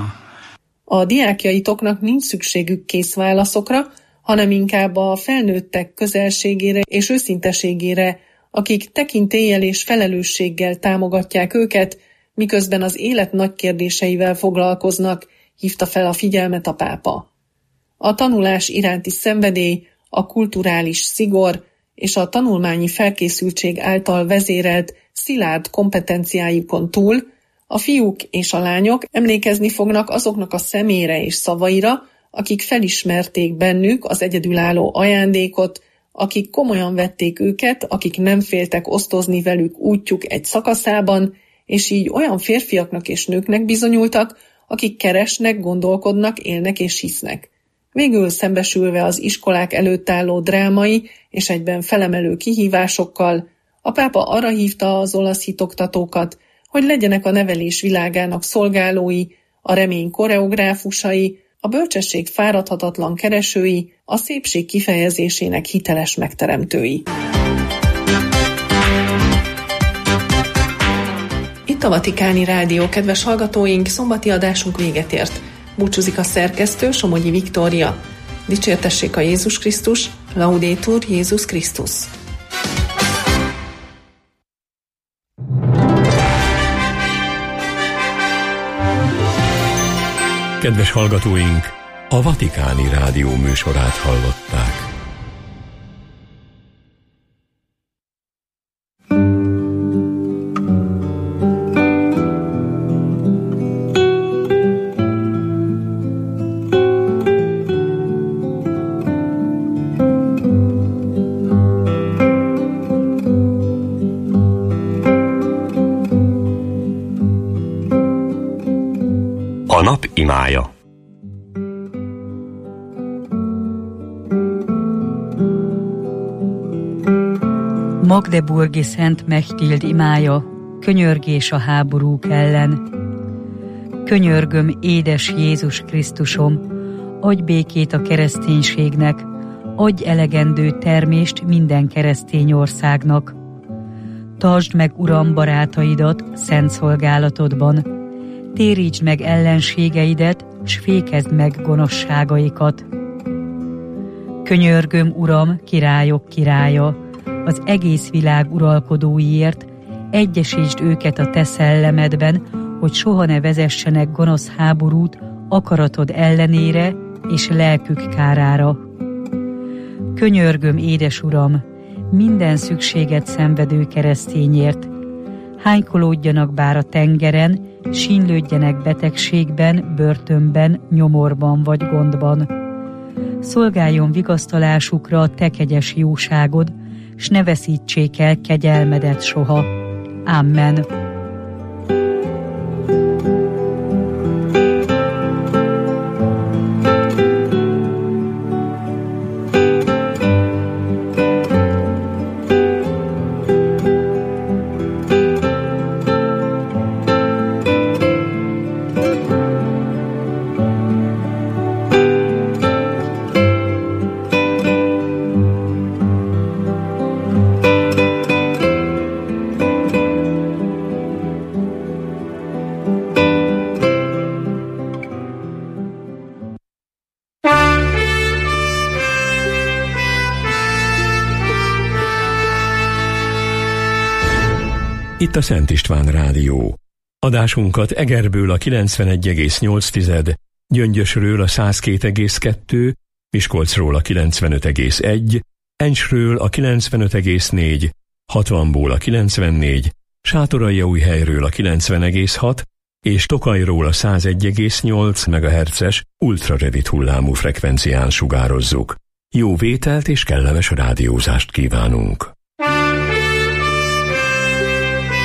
A diákjaitoknak nincs szükségük kész válaszokra, hanem inkább a felnőttek közelségére és őszinteségére, akik tekintéllyel és felelősséggel támogatják őket, miközben az élet nagy kérdéseivel foglalkoznak, hívta fel a figyelmet a pápa. A tanulás iránti szenvedély, a kulturális szigor és a tanulmányi felkészültség által vezérelt szilárd kompetenciájukon túl A fiúk és a lányok emlékezni fognak azoknak a személyre és szavaira, akik felismerték bennük az egyedülálló ajándékot, akik komolyan vették őket, akik nem féltek osztozni velük útjuk egy szakaszában, és így olyan férfiaknak és nőknek bizonyultak, akik keresnek, gondolkodnak, élnek és hisznek. Végül szembesülve az iskolák előtt álló drámai és egyben felemelő kihívásokkal, a pápa arra hívta az olasz hitoktatókat, hogy legyenek a nevelés világának szolgálói, a remény koreográfusai, a bölcsesség fáradhatatlan keresői, a szépség kifejezésének hiteles megteremtői. Itt a Vatikáni Rádió, kedves hallgatóink, szombati adásunk véget ért. Búcsúzik a szerkesztő, Somogyi Viktória. Dicsértessék a Jézus Krisztus, Laudetur Jézus Krisztus. Kedves hallgatóink, a Vatikáni Rádió műsorát hallották. A nap imája. Magdeburgi Szent Mechtild imája, könyörgés a háborúk ellen. Könyörgöm, édes Jézus Krisztusom, adj békét a kereszténységnek, adj elegendő termést minden keresztény országnak. Tartsd meg, Uram, barátaidat szent szolgálatodban, térítsd meg ellenségeidet, s fékezd meg gonoszságaikat. Könyörgöm, Uram, királyok királya, az egész világ uralkodóiért, egyesítsd őket a te szellemedben, hogy soha ne vezessenek gonosz háborút akaratod ellenére és lelkük kárára. Könyörgöm, édes Uram, minden szükséget szenvedő keresztényért, hánykolódjanak bár a tengeren, sínlődjenek betegségben, börtönben, nyomorban vagy gondban. Szolgáljon vigasztalásukra a te kegyes jóságod, s ne veszítsék el kegyelmedet soha. Amen. Itt a Szent István Rádió. Adásunkat Egerből a 91,8, Gyöngyösről a 102,2, Miskolcról a 95,1, Encsről a 95,4, 60-ból a 94, Sátoraljaújhelyről a 90,6 és Tokajról a 101,8 MHz-es ultrarövid hullámú frekvencián sugározzuk. Jó vételt és kellemes rádiózást kívánunk!